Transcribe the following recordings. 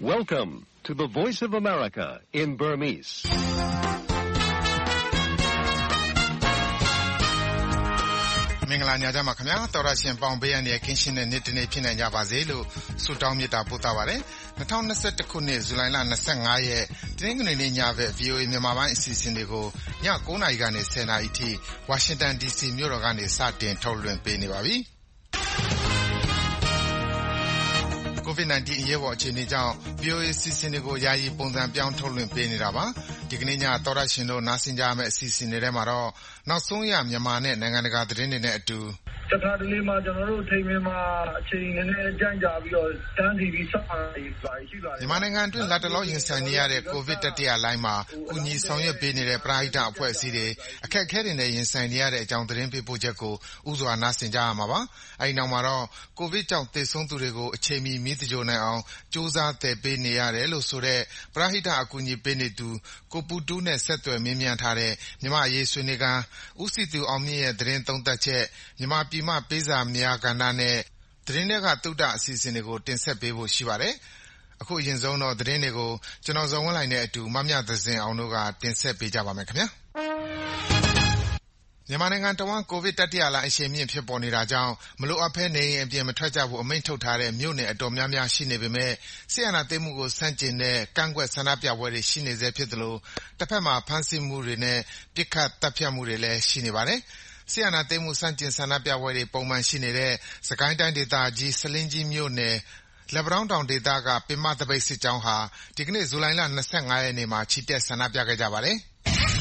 Welcome to the Voice of America in Burmese. ။မင်္ဂလာညချမ်းပါခင်ဗျာတော်ရရှင်ပေါင်ပေးရတဲ့ကင်းရှင်းတဲ့နေ့တစ်နေ့ဖြစ်နိုင်ကြပါစေလို့ဆုတောင်းမေတ္တာပို့သပါရစေ2021ခုနှစ်ဇူလိုင်လ25ရက်တနင်္ဂနွေနေ့ညဘက် VOA မြန်မာပိုင်းအစီအစဉ်တွေကိုည9:00နာရီကနေ10:00နာရီထိဝါရှင်တန် DC မြို့တော်ကနေစတင်ထုတ်လွှင့်ပေးနေပါပြီ။ COVID-19 အရေးပေါ်အခြေအနေကြောင့် VOA အစီအစဉ်တွေကိုယာယီပုံစံပြောင်းထုတ်လွှင့်ပေးနေတာပါ။ဒီကနေ့ညတော်ရရှင်တို့နားဆင်ကြရမယ့်အစီအစဉ်တွေထဲမှာတော့နောက်ဆုံးရမြန်မာနဲ့နိုင်ငံတကာသတင်းတွေနဲ့အတူတခါတလေမှာကျွန်တော်တို့ထိန်မင်းမှာအချိန်နည်းနည်းကြန့်ကြာပြီးတော့တန်းစီပြီးစောင့်နေပါရှိပါတယ်မြန်မာနိုင်ငံအတွင်းလက်တလောရင်ဆိုင်နေရတဲ့ကိုဗစ်တတိယလှိုင်းမှာကုညီဆောင်ရွက်ပေးနေတဲ့ပရဟိတအဖွဲ့အစည်းတွေအခက်အခဲတွေနဲ့ရင်ဆိုင်နေရတဲ့အကြောင်းသတင်းပေးပို့ချက်ကိုဥစွာနားဆင်ကြရမှာပါအဲဒီနောက်မှာတော့ကိုဗစ်ကြောင့်သေဆုံးသူတွေကိုအချိန်မီမိသကြိုနိုင်အောင်စူးစမ်းသယ်ပေးနေရတယ်လို့ဆိုတဲ့ပရဟိတအကူအညီပေးနေသူကိုပူတူးနဲ့ဆက်သွယ်မေးမြန်းထားတဲ့မြန်မာအရေးဆွေးနွေးခန်းဦးစီသူအောင်မြင့်ရဲ့သတင်းသုံးသပ်ချက်မြန်မာပြည်မှပေးစာများကဏ္ဍနဲ့သတင်းတွေကသုတအစီအစဉ်တွေကိုတင်ဆက်ပေးဖို့ရှိပါတယ်။အခုအရင်ဆုံးတော့သတင်းတွေကိုကျွန်တော်ဇော်ဝင်းလှိုင်နဲ့အတူမမြသဇင်အောင်တို့ကတင်ဆက်ပေးကြပါမယ်ခင်ဗျာ။မြန်မာနိုင်ငံတဝန်းကိုဗစ်တတိယလှိုင်းအရှိန်မြင့်ဖြစ်ပေါ်နေတာကြောင့်မလိုအပ်ဘဲနေအိမ်အပြင်မထွက်ကြဖို့အမိန့်ထုတ်ထားတဲ့မြို့နယ်အတော်များများရှိနေပေမဲ့စစ်အာဏာသိမ်းမှုကိုဆန့်ကျင်တဲ့ကန့်ကွက်ဆန္ဒပြပွဲတွေရှိနေဆဲဖြစ်သလိုတစ်ဖက်မှာဖမ်းဆီးမှုတွေနဲ့ပစ်ခတ်သတ်ဖြတ်မှုတွေလည်းရှိနေပါတယ်။စစ်အာဏာသိမ်းမှုဆန့်ကျင်ဆန္ဒပြပွဲတွေပုံမှန်ရှိနေတဲ့စစ်ကိုင်းတိုင်းဒေသကြီးဆားလင်းကြီးမြို့နယ်လက်ပံတောင်းတောင်ဒေသကပင်မသပိတ်စစ်ကြောင်းဟာဒီကနေ့ဇူလိုင်လ25ရက်နေ့မှာချီတက်ဆန္ဒပြခဲ့ကြပါတယ်။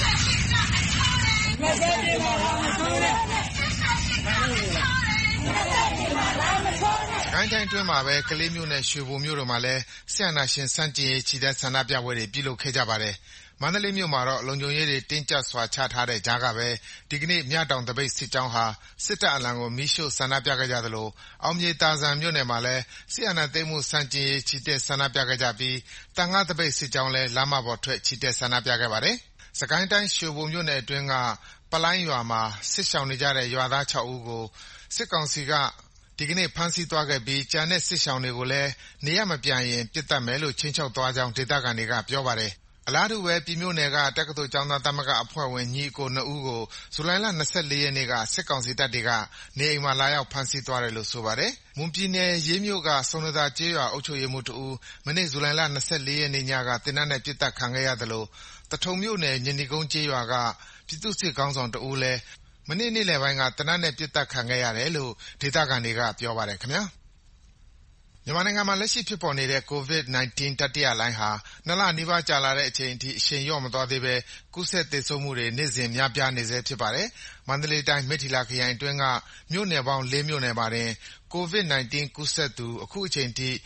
ကိုင်းတိုင်းအတွင်းမှာပဲကလေးမြို့နဲ့ရွှေဘိုမြို့တို့မှာလည်းဆရာနာရှင်စန့်ကျင်ရေးချီတက်ဆန္ဒပြပွဲတွေပြုလုပ်ခဲ့ကြပါတယ်။မန္တလေးမြို့မှာတော့လုံခြုံရေးတွေတင်းကျပ်စွာချထားတဲ့ကြားကပဲဒီကနေ့မြတောင်သပိတ်စစ်ကြောင်းဟာစစ်တပ်အလံကိုမီးရှို့ဆန္ဒပြခဲ့ကြသလိုအောင်မြေသာဇံမြို့နယ်မှာလည်းဆရာနာသိမ်းမှုစန့်ကျင်ရေးချီတက်ဆန္ဒပြခဲ့ကြပြီးတန်ငါသပိတ်စစ်ကြောင်းလည်းလမ်းမပေါ်ထွက်ချီတက်ဆန္ဒပြခဲ့ပါတယ်။စကိုင်းတိုင်းရွှေဘိုမြို့နယ်အတွင်းကပလိုင်းရွာမှာစစ်ရှောင်နေကြတဲ့ရွာသား6ဦးကိုစစ်ကောင်စီကဒီကနေ့ဖမ်းဆီးသွားခဲ့ပြီးကျန်တဲ့စစ်ရှောင်တွေကိုလည်းနေရပ်မပြန်ရင်ပစ်သတ်မယ်လို့ခြိမ်းခြောက်သွားကြောင်းဒေသခံတွေကပြောပါတယ်။အလားတူပဲပြည်မြို့နယ်ကတက္ကသိုလ်ကျောင်းသားသမဂ္ဂအဖွဲ့ဝင်ညီအကို2ဦးကိုဇူလိုင်လ24ရက်နေ့ကစစ်ကောင်စီတပ်တွေကနေအိမ်မှာလာရောက်ဖမ်းဆီးသွားတယ်လို့ဆိုပါတယ်။မွန်ပြည်နယ်ရေးမြို့ကစုံနသာကျေးရွာအုပ်ချုပ်ရေးမှူး2ဦးမနေ့ဇူလိုင်လ24ရက်နေ့ညကသေနတ်နဲ့ပစ်သတ်ခံခဲ့ရသလိုသထုံမြို့နယ်ညနေကုန်းကျေးရွာကပြည်သူ့စစ်ခေါင်းဆောင်2ဦးလည်းမနေ့နေ့လယ်ပိုင်းကသေနတ်နဲ့ပစ်သတ်ခံခဲ့ရတယ်လို့ဒေသခံတွေကပြောပါတယ်ခင်ဗျာ။မြန်မာနိုင်ငံမှာလက်ရှိဖြစ်ပေါ်နေတဲ့ COVID-19 တတိယလှိုင်းဟာ2လနီးပါးကြာလာတဲ့အချိန်အထိအရှိန်လျော့မသွားသေးဘဲကူးစက်သေဆုံးမှုတွေနေ့စဉ်များပြားနေဆဲဖြစ်ပါတယ်။မန္တလေးတိုင်းမိတ္ထီလာခရိုင်အတွင်းကမြို့နယ်ပေါင်း4မြို့နယ်မှာတင် COVID-19 ကူးစက်သူအခုအချိန်ထိ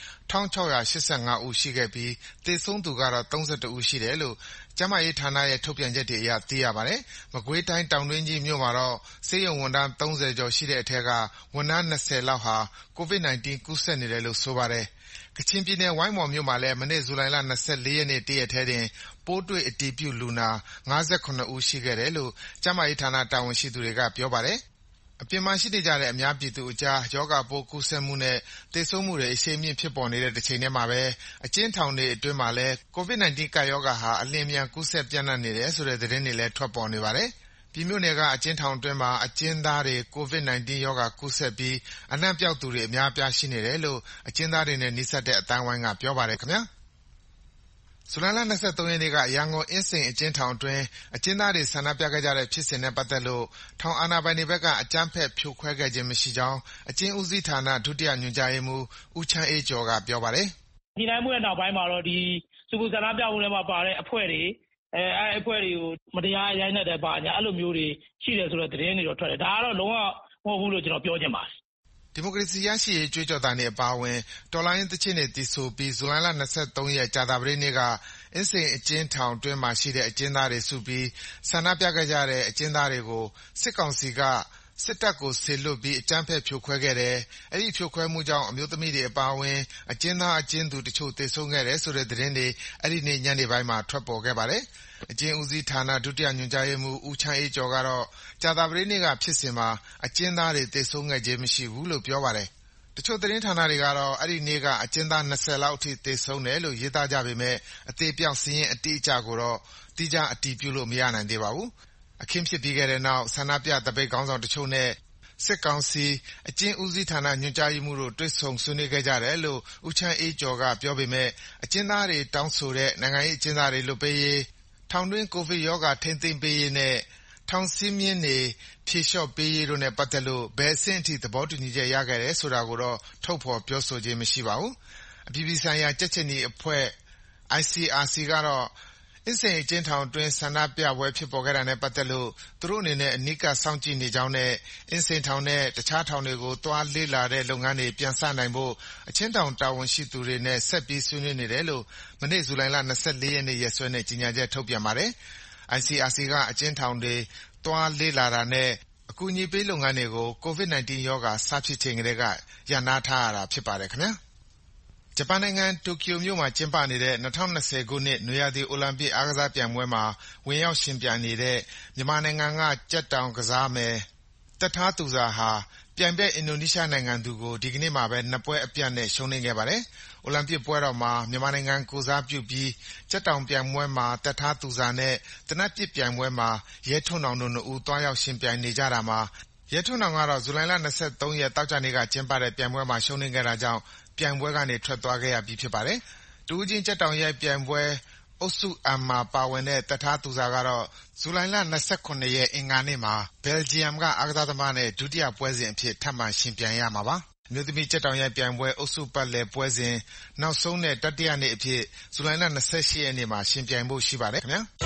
1685ဦးရှိခဲ့ပြီးသေဆုံးသူကတော့31ဦးရှိတယ်လို့ကျန်းမာရေးဌာနရဲ့ထုတ်ပြန်ချက်တွေအရသိရပါတယ်။မကွေးတိုင်းတောင်တွင်းကြီးမြို့မှာတော့ဆေးရုံဝန်ထမ်း30ကျော်ရှိတဲ့အထက်ကဝန်ထမ်း20လောက်ဟာ COVID-19 ကူးစက်နေတယ်လို့ဆိုပါတယ်။ကချင်ပြည်နယ်ဝိုင်းမော်မြို့မှာလည်းမနေ့ဇူလိုင်လ24ရက်နေ့တရက်ထဲတင်ပိုးတွေ့အတည်ပြုလူနာ58ဦးရှိခဲ့တယ်လို့ကျန်းမာရေးဌာနတာဝန်ရှိသူတွေကပြောပါတယ်။အပြင်မှာရှိနေကြတဲ့အများပြည်သူအကြားရောဂါပိုးကူးစက်မှုနဲ့သေဆုံးမှုတွေအရှိန်မြင့်ဖြစ်ပေါ်နေတဲ့တစ်ချိန်တည်းမှာပဲအကျဉ်းထောင်တွေအတွင်းမှာလည်း COVID-19 ကပ်ရောဂါဟာအလျင်အမြန်ကူးစက်ပြန့်နှံ့နေတယ်ဆိုတဲ့သတင်းတွေလည်းထွက်ပေါ်နေပါတယ်။ပြည်မြို့နယ်ကအကျဉ်းထောင်အတွင်းမှာအကျဉ်းသားတွေ COVID-19 ရောဂါကူးစက်ပြီးအနံ့ပျောက်သူတွေအများအပြားရှိနေတယ်လို့အကျဉ်းသားတွေနဲ့နီးစပ်တဲ့အသိုင်းအဝိုင်းကပြောပါတယ်ခင်ဗျာ။ဇူလိုင်လ23ရက်နေ့ကရန်ကုန်အင်းစိန်အကျဉ်းထောင်အတွင်းအကျဉ်းသားတွေဆန္ဒပြခဲ့ကြတဲ့ဖြစ်စဉ်နဲ့ပတ်သက်လို့ထောင်အာဏာပိုင်တွေဘက်ကအကြမ်းဖက်ဖြိုခွဲခဲ့ခြင်းမရှိကြောင်းအကျဉ်းဦးစီးဌာနဒုတိယညွှန်ကြားရေးမှူးဦးချမ်းအေးကျော်ကပြောပါတယ်။ဒီတိုင်းမှုရဲ့နောက်ပိုင်းမှာတော့ဒီစူပူဆန္ဒပြမှုတွေမှာပါတဲ့အဖွဲ့တွေအဲ့အဖွဲ့တွေကိုမတရားရိုက်နှက်တဲ့ပါညာအဲ့လိုမျိုးတွေရှိတယ်ဆိုတော့သတင်းတွေတော့ထွက်တယ်။ဒါကတော့လုံးဝမဟုတ်ဘူးလို့ကျွန်တော်ပြောချင်ပါတယ်။ဒီမိုကရေစီရရှိရေးကြွေးကြော်သံတွေအပါအဝင်တော်လှန်ရေးသီချင်းတွေသီဆိုပြီးဇူလိုင်လ23ရက်ကြာသပတေးနေ့ကအင်းစိန်အကျဉ်းထောင်အတွင်းမှာရှိတဲ့အကျဉ်းသားတွေစုပြီးဆန္ဒပြခဲ့ကြတဲ့အကျဉ်းသားတွေကိုစစ်ကောင်စီကစစ်တပ်ကိုစေလွှတ်ပြီးအကြမ်းဖက်ဖြိုခွဲခဲ့တယ်။အဲဒီဖြိုခွဲမှုကြောင့်အမျိုးသမီးတွေအပါအဝင်အကျဉ်းသားအကျဉ်းသူတချို့သေဆုံးခဲ့တယ်ဆိုတဲ့သတင်းတွေအဲဒီနေ့ညနေပိုင်းမှာထွက်ပေါ်ခဲ့ပါတယ်။အကျဉ်းဦးစီးဌာနဒုတိယညွှန်ကြားရေးမှူးဦးချမ်းအေးကျော်ကတော့ကြာသပတေးနေ့ကဖြစ်စဉ်မှာအကျဉ်းသားတွေသေဆုံးခဲ့ခြင်းမရှိဘူးလို့ပြောပါတယ်။တချို့သတင်းဌာနတွေကတော့အဲ့ဒီနေ့ကအကျဉ်းသား20လောက်အထိသေဆုံးတယ်လို့ရေးသားကြပေမဲ့အသေးပြောက်စာရင်းအတိအကျကိုတော့တိကျအတည်ပြုလို့မရနိုင်သေးပါဘူး။အခင်းဖြစ်ပြီးခဲ့တဲ့နောက်ဆန္ဒပြသပိတ်ခေါင်းဆောင်တချို့နဲ့စစ်ကောင်စီအကျဉ်းဦးစီးဌာနညွှန်ကြားရေးမှူးတို့တွေ့ဆုံဆွေးနွေးခဲ့ကြတယ်လို့ဦးချမ်းအေးကျော်ကပြောပေမဲ့အကျဉ်းသားတွေတောင်းဆိုတဲ့နိုင်ငံရေးအကျဉ်းသားတွေလွတ်ပေးရေးထောင်တွင်းကိုဗစ်ရောဂါထိန်းသိမ်းပေးရေးနဲ့ထောင်စည်းမျဉ်းတွေဖြေလျှော့ပေးရေးတို့နဲ့ပတ်သက်လို့ဘယ်အဆင့်အထိသဘောတူညီချက်ရခဲ့တယ်ဆိုတာကိုတော့ထုတ်ဖော်ပြောဆိုခြင်းမရှိပါဘူး။အပြည်ပြည်ဆိုင်ရာကြက်ခြေနီအဖွဲ့ ICRC ကတော့အင်းစိန်အကျဉ်းထောင်အတွင်းဆန္ဒပြပွဲဖြစ်ပေါ်ခဲ့တာနဲ့ပတ်သက်လို့သူတို့အနေနဲ့အနီးကပ်စောင့်ကြည့်နေကြောင်းနဲ့အင်းစိန်ထောင်နဲ့တခြားထောင်တွေကိုသွားလေ့လာတဲ့လုပ်ငန်းတွေပြန်စနိုင်ဖို့အကျဉ်းထောင်တာဝန်ရှိသူတွေနဲ့ဆက်ပြီးဆွေးနွေးနေတယ်လို့မနေ့ဇူလိုင်လ24ရက်နေ့ရက်စွဲနဲ့ကြေညာချက်ထုတ်ပြန်ပါတယ်။ ICRC ကအကျဉ်းထောင်တွေသွားလေ့လာတာနဲ့အကူအညီပေးလုပ်ငန်းတွေကို COVID-19 ရောဂါစဖြစ်ချိန်ကတည်းကရပ်နားထားရတာဖြစ်ပါတယ်ခင်ဗျာ။ဂျပန်နိုင်ငံတိုကျိုမြို့မှာကျင်းပနေတဲ့2020ခုနှစ်နွေရာသီအိုလံပစ်အားကစားပြိုင်ပွဲမှာဝင်ရောက်ယှဉ်ပြိုင်နေတဲ့မြန်မာနိုင်ငံကကြက်တောင်ကစားမယ်သက်ထားသူဇာဟာပြိုင်ဘက်အင်ဒိုနီးရှားနိုင်ငံသူကိုဒီကနေ့မှာပဲ2ပွဲအပြတ်နဲ့ရှုံးနိမ့်ခဲ့ပါတယ်။အိုလံပစ်ပွဲတော်မှာမြန်မာနိုင်ငံကိုယ်စားပြုပြီးကြက်တောင်ပြိုင်ပွဲမှာသက်ထားသူဇာနဲ့သေနတ်ပစ်ပြိုင်ပွဲမှာရဲထွန်းနောင်တို့2ဦးသွားရောက်ယှဉ်ပြိုင်နေကြတာမှာရဲထွန်းနောင်ကတော့ဇူလိုင်လ23ရက်သောကြာနေ့ကကျင်းပတဲ့ပြိုင်ပွဲမှာရှုံးနိမ့်ခဲ့တာကြောင့်ပြိုင်ပွဲကနေထွက်သွားခဲ့ရပြီးဖြစ်ပါတယ်။တဦးချင်းကြက်တောင်ရိုက်ပြိုင်ပွဲအုပ်စု M မှာပါဝင်တဲ့သက်ထားသူဇာကတော့ဇူလိုင်လ29ရက်အင်္ဂါနေ့မှာဘယ်လ်ဂျီယံကအားကစားသမားနဲ့ဒုတိယပွဲစဉ်အဖြစ်ထပ်မံယှဉ်ပြိုင်ရမှာပါ။အမျိုးသမီးကြက်တောင်ရိုက်ပြိုင်ပွဲအုပ်စုပတ်လည်ပွဲစဉ်နောက်ဆုံးနဲ့တတိယနေ့အဖြစ်ဇူလိုင်လ28ရက်နေ့မှာယှဉ်ပြိုင်ဖို့ရှိပါတယ်ခင်ဗျာ။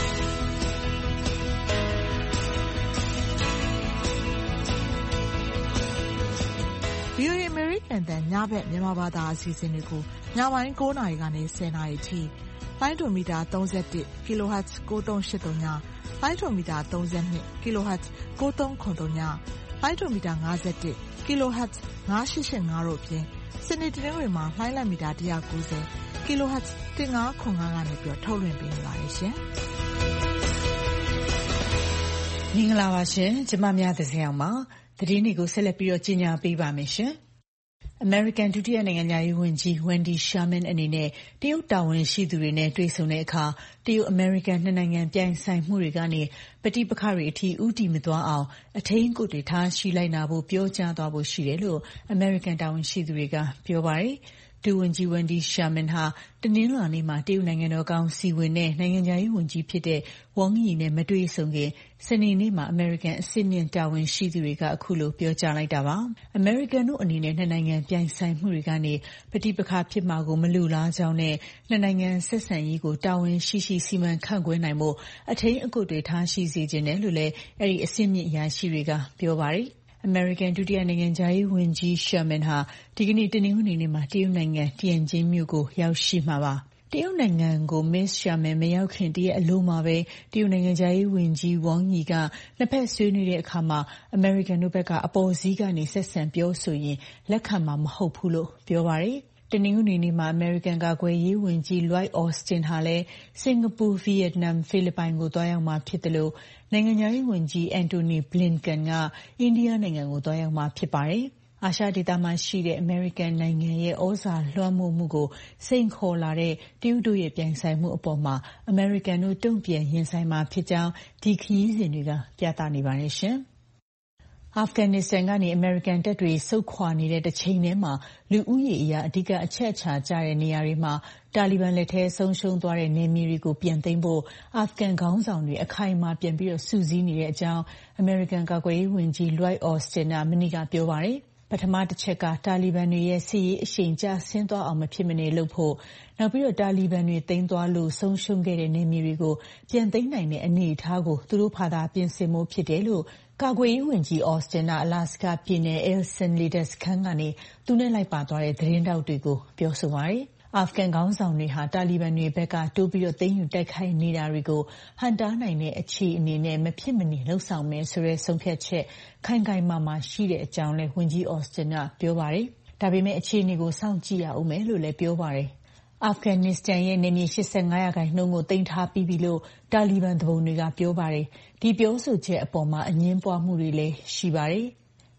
VOA American တန်ညဘက်မြန်မာဘာသာအစီအစဉ်တွေကိုညပိုင်း9နာရီကနေ10နာရီထိလိုင်းဒိုမီတာ31 kHz 9383ညလိုင်းဒိုမီတာ32 kHz 9393ညလိုင်းဒိုမီတာ51 kHz 9885တို့ဖြင့်စနေတနင်္ဂနွေမှာလိုင်းလက်မီတာ190 kHz 1505ကနေပြီးထုတ်လွှင့်ပေးနေပါတယ်ရှင်မင်္ဂလာပါရှင်ကျမများသဇင်အောင်ပါသတင်းတွေကိုဆက်လက်ပြီးတော့ကြီးညာပေးပါမယ်ရှင်။ American ဒုတိယနိုင်ငံသားရေးဝန်ကြီး Wendy Sherman အနေနဲ့တရုတ်တာဝန်ရှိသူတွေနဲ့တွေ့ဆုံတဲ့အခါတရုတ် American နှစ်နိုင်ငံပြိုင်ဆိုင်မှုတွေကနေပဋိပက္ခတွေအထိဦးတည်မသွားအောင်အထိန်းအကွပ်တွေထားရှိလိုက်နာဖို့ပြောကြားသွားဖို့ရှိတယ်လို့ American တာဝန်ရှိသူတွေကပြောပါတယ်။ဒုဝန်ကြီး Wendy Sherman ဟာတနင်္လာနေ့မှာတရုတ်နိုင်ငံတော်ကောင်စီဝင်နဲ့နိုင်ငံခြားရေးဝန်ကြီးဖြစ်တဲ့ Wang Yi နဲ့မတွေ့ဆုံခင်စနေနေ့မှာ American အဆင့်မြင့်တာဝန်ရှိသူတွေကအခုလိုပြောကြားလိုက်တာပါ။ American တို့အနေနဲ့နှစ်နိုင်ငံပြိုင်ဆိုင်မှုတွေကနေပဋိပက္ခဖြစ်မှာကိုမလိုလားကြောင်းနဲ့နှစ်နိုင်ငံဆက်ဆံရေးကိုတာဝန်ရှိရှိစီမံခန့်ခွဲနိုင်ဖို့အထိန်းအကွပ်တွေထားရှိစေခြင်းတယ်လို့လည်းအဲ့ဒီအဆင့်မြင့်အရာရှိတွေကပြောပါတယ်။ American ဒုတိယနိုင်ငံခြားရေးဝန်ကြီး Sherman ဟာဒီကနေ့တနင်္ဂနွေနေ့မှာတရုတ်နိုင်ငံတီယန်ကျင်းမြို့ကိုရောက်ရှိမှာပါ။တရုတ်နိုင်ငံကို Ms. Sherman မရောက်ခင်တရက်အလိုမှာပဲတရုတ်နိုင်ငံခြားရေးဝန်ကြီး Wang Yi ကနှစ်ဖက်ဆွေးနွေးတဲ့အခါမှာ American တို့ဘက်ကအပေါ်စီးကနေဆက်ဆံပြောဆိုရင်လက်ခံမှာမဟုတ်ဘူးလို့ပြောပါတယ်။တနင်္ဂနွေနေ့မှာ American ကာကွယ်ရေးဝန်ကြီး Lloyd Austin ဟာလည်းစင်ကာပူ၊ဗီယက်နမ်၊ဖိလစ်ပိုင်ကိုသွားရောက်မှာဖြစ်တယ်လို့နိုင်ငံခြားရေးဝန်ကြီး Antony Blinken ကအိန္ဒိယနိုင်ငံကိုသွားရောက်မှာဖြစ်ပါတယ်။အာရှဒေသမှာရှိတဲ့ American နိုင်ငံရဲ့ဩဇာလွှမ်းမိုးမှုကိုစိန်ခေါ်လာတဲ့တရုတ်တို့ရဲ့ပြိုင်ဆိုင်မှုအပေါ်မှာ American တို့တုံ့ပြန်ရင်ဆိုင်မှာဖြစ်ကြောင်းဒီခရီးစဉ်တွေကပြသနေပါတယ်ရှင်။အာဖဂန်နစ္စတန်ကနေအမေရိကန်တပ်တွေဆုတ်ခွာနေတဲ့တစ်ချိန်တည်းမှာလူဦးရေအရအဓိကအချက်အချာကျတဲ့နေရာတွေမှာတာလီဘန်လက်ထဲဆုံးရှုံးသွားတဲ့နယ်မြေတွေကိုပြန်သိမ်းဖို့အာဖဂန်ခေါင်းဆောင်တွေအခိုင်အမာပြန်ပြီးစုစည်းနေတဲ့အကြောင်းအမေရိကန်ကာကွယ်ရေးဝန်ကြီး Lloyd Austin ကမနေ့ကပြောပါတယ်။ပထမတစ်ချက်ကတာလီဘန်တွေရဲ့စစ်ရေးအရှိန်ကျဆင်းသွားအောင်မဖြစ်မနေလုပ်ဖို့နောက်ပြီးတော့တာလီဘန်တွေသိမ်းသွားလို့ဆုံးရှုံးခဲ့တဲ့နယ်မြေတွေကိုပြန်သိမ်းနိုင်တဲ့အနေအထားကိုသူတို့ဖာသာပြင်ဆင်ဖို့ဖြစ်တယ်လို့ကာကွယ်ရေးဝန်ကြီး Austin က Alaska ပြည်နယ် Elsin လေတပ်စခန်းကနေသူနဲ့လိုက်ပါသွားတဲ့သတင်းတောက်တွေကိုပြောဆိုပါတယ်။အာဖဂန်ခေါင်းဆောင်တွေဟာတာလီဘန်တွေဘက်ကတိုးပြီးသိမ်းယူတိုက်ခိုက်နေတာတွေကိုဟန်တားနိုင်တဲ့အခြေအနေနဲ့မဖြစ်မနေလှုပ်ဆောင်မယ်ဆိုတဲ့ဆုံးဖြတ်ချက်ခိုင်ခိုင်မာမာရှိတဲ့အကြောင်းလည်းဝန်ကြီး Austin ကပြောပါတယ်။ဒါပေမဲ့အခြေအနေကိုစောင့်ကြည့်ရအောင်မယ်လို့လည်းပြောပါတယ်။အာဖဂန်နစ္စတန်ရဲ့နယ်မြေ85%ကိုသိမ်းထားပြီးပြီလို့တာလီဘန်သူပုန်တွေကပြောပါတယ်။ဒီပြောဆိုချက်အပေါ်မှာအငြင်းပွားမှုတွေလည်းရှိပါတယ်။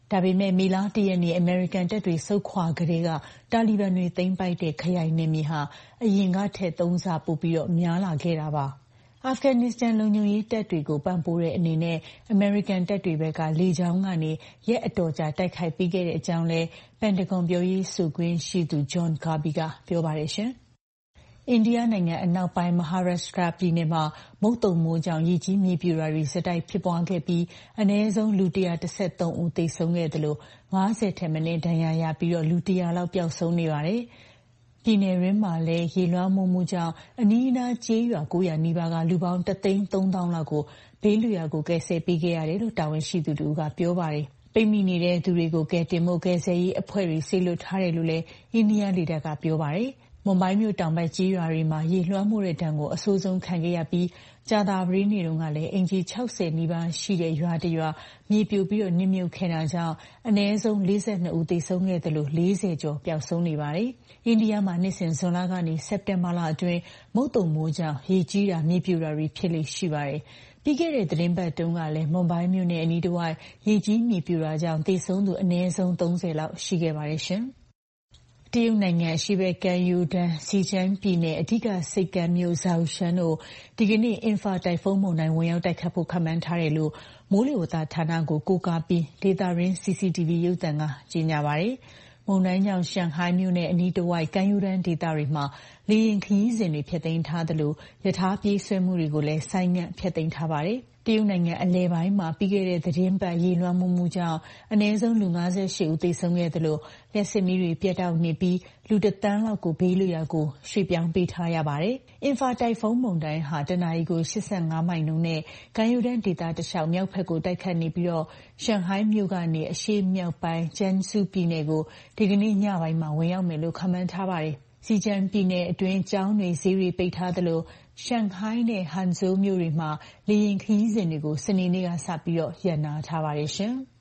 ဒါပေမဲ့မေလ 1 ရက်နေ့အမေရိကန်တပ်တွေဆုတ်ခွာကလေးကတာလီဘန်တွေသိမ်းပိုက်တဲ့ခရိုင်နယ်မြေဟာအရင်ကထက်3 ဆပိုပြီးများလာခဲ့တာပါ။အာဖဂန်နစ္စတန်လုံခြုံရေးတပ်တွေကိုပံ့ပိုးတဲ့အနေနဲ့အမေရိကန်တပ်တွေဘက်ကလေကြောင်းကနေရက်အတော်ကြာတိုက်ခိုက်ပေးခဲ့တဲ့အကြောင်းလဲပန်တဂွန်ပြောရေးဆိုခွင့်ရှိသူ John Kirby ကပြောပါတယ်ရှင်။အိန္ဒိယနိုင်ငံအနောက်ပိုင်း Maharashtra ပြည်နယ်မှာမုတ်သုန်မိုးကြောင့်ရေကြီးမြေပြိုတာတွေဆက်တိုက်ဖြစ်ပွားခဲ့ပြီးအနည်းဆုံးလူ113ဦးသေဆုံးခဲ့သလို50ထက်မနည်းဒဏ်ရာရပြီးလူ100လောက်ပျောက်ဆုံးနေပါတယ်။ပြည်နယ်ရင်းမှာလည်းရေလွှမ်းမိုးမှုကြောင့်အနီးအနားကျေးရွာ900နီးပါးကလူပေါင်း130,000လောက်ကိုဘေးလွတ်ရာကိုကယ်ဆယ်ပေးခဲ့ရတယ်လို့တာဝန်ရှိသူတို့ကပြောပါတယ်။ပိတ်မိနေတဲ့သူတွေကိုကယ်တင်ဖို့ကယ်ဆယ်ရေးအဖွဲ့တွေစေလွှတ်ထားတယ်လို့လည်းအိန္ဒိယလေတပ်ကပြောပါတယ်။မွန်ဘိုင်းမြို့တောင်ဘက်ကျေးရွာတွေမှာရေလွှမ်းမိုးတဲ့ဒဏ်ကိုအဆိုးဆုံးခံခဲ့ရပြီးကြာသပတေးနေ့တုန်းကလည်းအင်ဂျီ60နီးပါးရှိတဲ့ရွာတစ်ရွာမြေပြိုပြီးနစ်မြုပ်ခဲ့တာကြောင့်အနည်းဆုံး42ဦးသေဆုံးခဲ့တယ်လို့40ကျော်ပျောက်ဆုံးနေပါတယ်။အိန္ဒိယမှာနှစ်စဉ်ဇွန်လကနေစက်တင်ဘာလအတွင်းမုတ်သုန်မိုးကြောင့်ရေကြီးတာမြေပြိုတာတွေဖြစ်လေရှိပါတယ်။ပြီးခဲ့တဲ့သတင်းပတ်တုန်းကလည်းမွန်ဘိုင်းမြို့နယ်အနီးတစ်ဝိုက်ရေကြီးမြေပြိုတာကြောင့်သေဆုံးသူအနည်းဆုံး30လောက်ရှိခဲ့ပါတယ်ရှင်။တရုတ်နိုင်ငံအရှေ့ဘက်ကမ်းရိုးတန်းစီကျန်းပြည်နယ်အဓိကဆိပ်ကမ်းမြို့ဇောက်ရှန်တို့ဒီကနေ့အင်ဖာတိုင်ဖုန်းမုန်တိုင်းဝင်ရောက်တိုက်ခတ်ဖို့ခန့်မှန်းထားတယ်လို့မိုးလေဝသဌာနကိုကိုးကားပြီးဒေသရင်း CCTV ရုပ်သံကကြေညာပါတယ်။မုန်တိုင်းကြောင့်ရှန်ဟိုင်းမြို့နယ်အနီးတစ်ဝိုက်ကမ်းရိုးတန်းဒေသတွေမှာလေယာဉ်ခရီးစဉ်တွေဖျက်သိမ်းထားသလိုရထားပြေးဆွဲမှုတွေကိုလည်းဆိုင်းငံ့ဖျက်သိမ်းထားပါတယ်။တရုတ်နိုင်ငံအလဲပိုင်းမှာပြီးခဲ့တဲ့သတင်းပတ်ရေလွှမ်းမိုးမှုကြောင့်အနည်းဆုံးလူ58ဦးသေဆုံးခဲ့သလိုလျှပ်စစ်မီးတွေပြတ်တောက်နေပြီးလူ1 သန်းလောက်ကိုဘေးလွတ်ရာကိုရွှေ့ပြောင်းပေးထားရပါတယ်။အင်ဖာတိုင်ဖုန်းမုန်တိုင်းဟာတနအီကို85မိုင်နှုန်းနဲ့ကမ်းရိုးတန်းဒေသတစ်လျှောက်မြောက်ဘက်ကိုတိုက်ခတ်နေပြီးရှန်ဟိုင်းမြို့ကနေအရှေ့မြောက်ပိုင်းကျန်းဆူပြည်နယ်ကိုဒီကနေ့ညပိုင်းမှာဝင်ရောက်မယ်လို့ခန့်မှန်းထားပါတယ်။စီကျန်းပြည်နယ်အတွင်းကျောင်းတွေဈေးတွေပိတ်ထားသလိုရှန်ဟိုင်းနဲ့ဟန်ဇိုးမြို့တွေမှာလေယာဉ်ခရီးစဉ်တွေကိုစနေနေ့ကစပြီးရပ်နားထားပါတယ်ရှင်။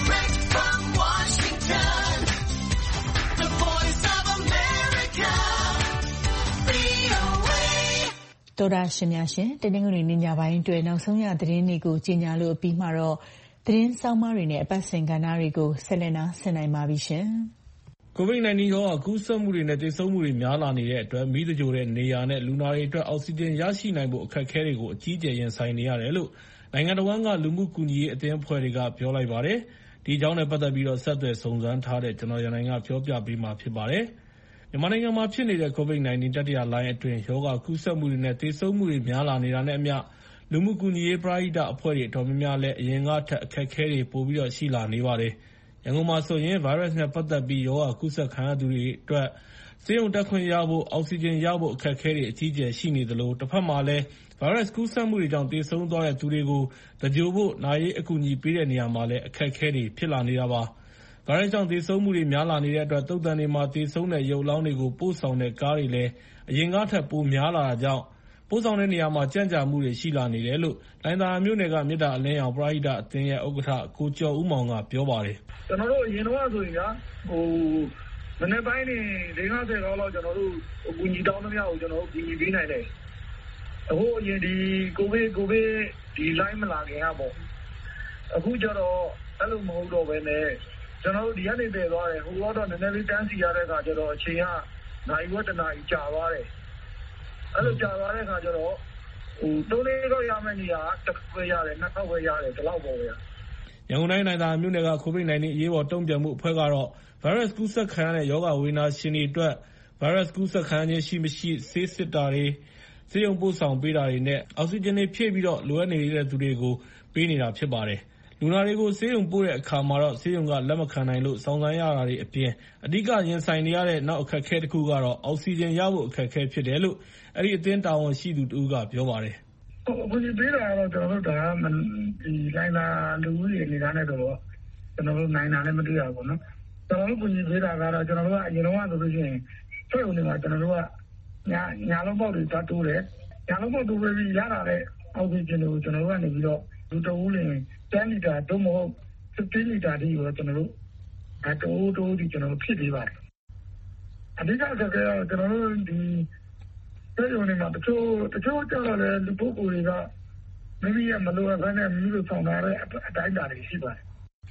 တော်တာရှင်များရှင်တနင်္ဂနွေနေ့ညပိုင်းအတွက်နောက်ဆုံးရသတင်းတွေကိုကြီးညာလို့ပြီးမှတော့သတင်းစောင်းမတွေနဲ့အပတ်စဉ်ကဏ္ဍတွေကိုဆက်လက်နားဆင်နိုင်ပါပြီရှင်။ COVID-19 ရောဂါကူးစက်မှုတွေနဲ့သေဆုံးမှုတွေများလာနေတဲ့အတွက်မီးသဂြိုလ်တဲ့နေရာနဲ့လူနာတွေအတွက်အောက်ဆီဂျင်ရရှိနိုင်ဖို့အခက်အခဲတွေကိုအကြီးအကျယ်ရင်ဆိုင်နေရတယ်လို့နိုင်ငံတော်ဝန်ကလူမှုကူညီရေးအသင်းအဖွဲ့တွေကပြောလိုက်ပါတယ်။ဒီအကြောင်းနဲ့ပတ်သက်ပြီးဆက်သွယ်စုံစမ်းထားတဲ့ကျွန်တော်ရန်နိုင်ကပြောပြပေးမှာဖြစ်ပါတယ်။မြန်မာနိုင်ငံမှာဖြစ်နေတဲ့ COVID-19 တတိယလှိုင်းအတွင်းရောဂါကူးစက်မှုတွေနဲ့သေဆုံးမှုတွေများလာနေတာနဲ့အမျှလူမှုကူညီရေးပရဟိတအဖွဲ့တွေအတော်များများလည်းအရင်ကထက်အခက်အခဲတွေပိုပြီးရှိလာနေပါတယ်။ရန်ကုန်မှာဆိုရင်ဗိုင်းရပ်စ်နဲ့ပတ်သက်ပြီးရောဂါကူးစက်ခံရသူတွေအတွက်ဆေးရုံတက်ခွင့်ရဖို့အောက်ဆီဂျင်ရဖို့အခက်အခဲတွေအကြီးအကျယ်ရှိနေသလိုတစ်ဖက်မှာလည်းဗိုင်းရပ်စ်ကူးစက်မှုတွေကြောင့်သေဆုံးသွားတဲ့သူတွေကိုသဂြိုလ်ဖို့နာရေးအကူအညီပေးတဲ့နေရာမှာလည်းအခက်အခဲတွေဖြစ်လာနေတာပါ။ဗိုင်းရပ်စ်ကြောင့်သေဆုံးမှုတွေများလာနေတဲ့အတွက်သုဿန်တွေမှာသေဆုံးတဲ့ရုပ်အလောင်းတွေကိုပို့ဆောင်တဲ့ကားတွေလည်းအရင်ကထက်ပိုများလာတာကြောင့်ပို့ဆောင်တဲ့နေရာမှာကြန့်ကြာမှုတွေရှိလာနေတယ်လို့လိုင်သာယာမြို့နယ်ကမေတ္တာအလင်းရောင်ပရဟိတအသင်းရဲ့ဥက္ကဋ္ဌကိုကျော်ဦးမောင်ကပြောပါတယ်။ကျွန်တော်တို့အရင်တော့ဆိုရင်ကမနေ့ပိုင်းနေ50လောက်ကျွန်တော်တို့အကူအညီတောင်းသမျှကိုကျွန်တော်တို့ကူညီပေးနိုင်တယ်။အခုအရင်ဒီကိုဗစ်ဒီ line မလာခင်ကပေါ့။အခုကျတော့အဲ့လိုမဟုတ်တော့ဘဲနဲ့ကျွန်တော်တို့ဒီကနေတည်သွားတယ်ဟိုတော့နည်းနည်းလေးတန်းစီရတဲ့အခါကျတော့အချိန်ကနိုင်ဝက်တနာကြီးကြာသွားတယ်။အဲ့လိုကြာသွားတဲ့အခါကျတော့3-4တော့ရမယ့်နေရာတစ်ခါပဲရတယ်2ခါပဲရတယ်ဒီလောက်ပေါ့ဗျာ။ရန်ကုန်တိုင်းနိုင်သာမြို့နယ်က COVID-19 အရေးပေါ်တုံ့ပြန်မှုအဖွဲ့ကတော့ဗိုင်းရပ်စ်ကူးစက်ခံရတဲ့ရောဂါဝေဒနာရှင်တွေအတွက်ဗိုင်းရပ်စ်ကူးစက်ခံရခြင်းရှိမရှိဆေးစစ်တာတွေဆေးရုံပို့ဆောင်ပေးတာတွေနဲ့အောက်ဆီဂျင်တွေဖြည့်ပြီးလိုအပ်နေတဲ့သူတွေကိုပေးနေတာဖြစ်ပါတယ်။လူနာတွေကိုဆေးရုံပို့တဲ့အခါမှာတော့ဆေးရုံကလက်မခံနိုင်လို့စောင့်ဆိုင်းရတာတွေအပြင်အဓိကရင်ဆိုင်နေရတဲ့နောက်အခက်အခဲတစ်ခုကတော့အောက်ဆီဂျင်ရဖို့အခက်အခဲဖြစ်တယ်လို့အဲ့ဒီအသင်းတာဝန်ရှိသူတူကပြောပါတယ်။အခုဒီပေးတာကတော့ကျွန်တော်တို့ဒါဒီလိုင်းလာလူကြီးတွေနေတာနဲ့တော့ကျွန်တော်တို့နိုင်တာလည်းမတွေ့ရဘူးနော်။ကျွန်တော်တို့ကူညီပေးတာကတော့ကျွန်တော်တို့ကအရင်တော့ဆိုလို့ရှိရင်ဆွေးုံနေမှာကျွန်တော်တို့ကညာလုံးပေါက်တွေတွားတိုးတယ်ညာလုံးပေါက်တိုးပြီးရတာတဲ့အောက်ဆီဂျင်တွေကိုကျွန်တော်တို့ကနေပြီးတော့လူတအူးလင်10လီတာတော့မဟုတ်15လီတာဒီကိုကျွန်တော်တို့တိုးဒီကျွန်တော်တို့ဖြစ်ပေးပါတယ်အဓိကဆိုတော့ကျွန်တော်တို့ဒီဆွေးုံနေမှာတချို့ကျတော့လည်းလူပုဂ္ဂိုလ်တွေကမိမိရဲ့မလိုအပ်ဘဲနဲ့မိမိတို့ဆောင်ထားတဲ့အတိုင်းအတာတွေရှိပါတယ်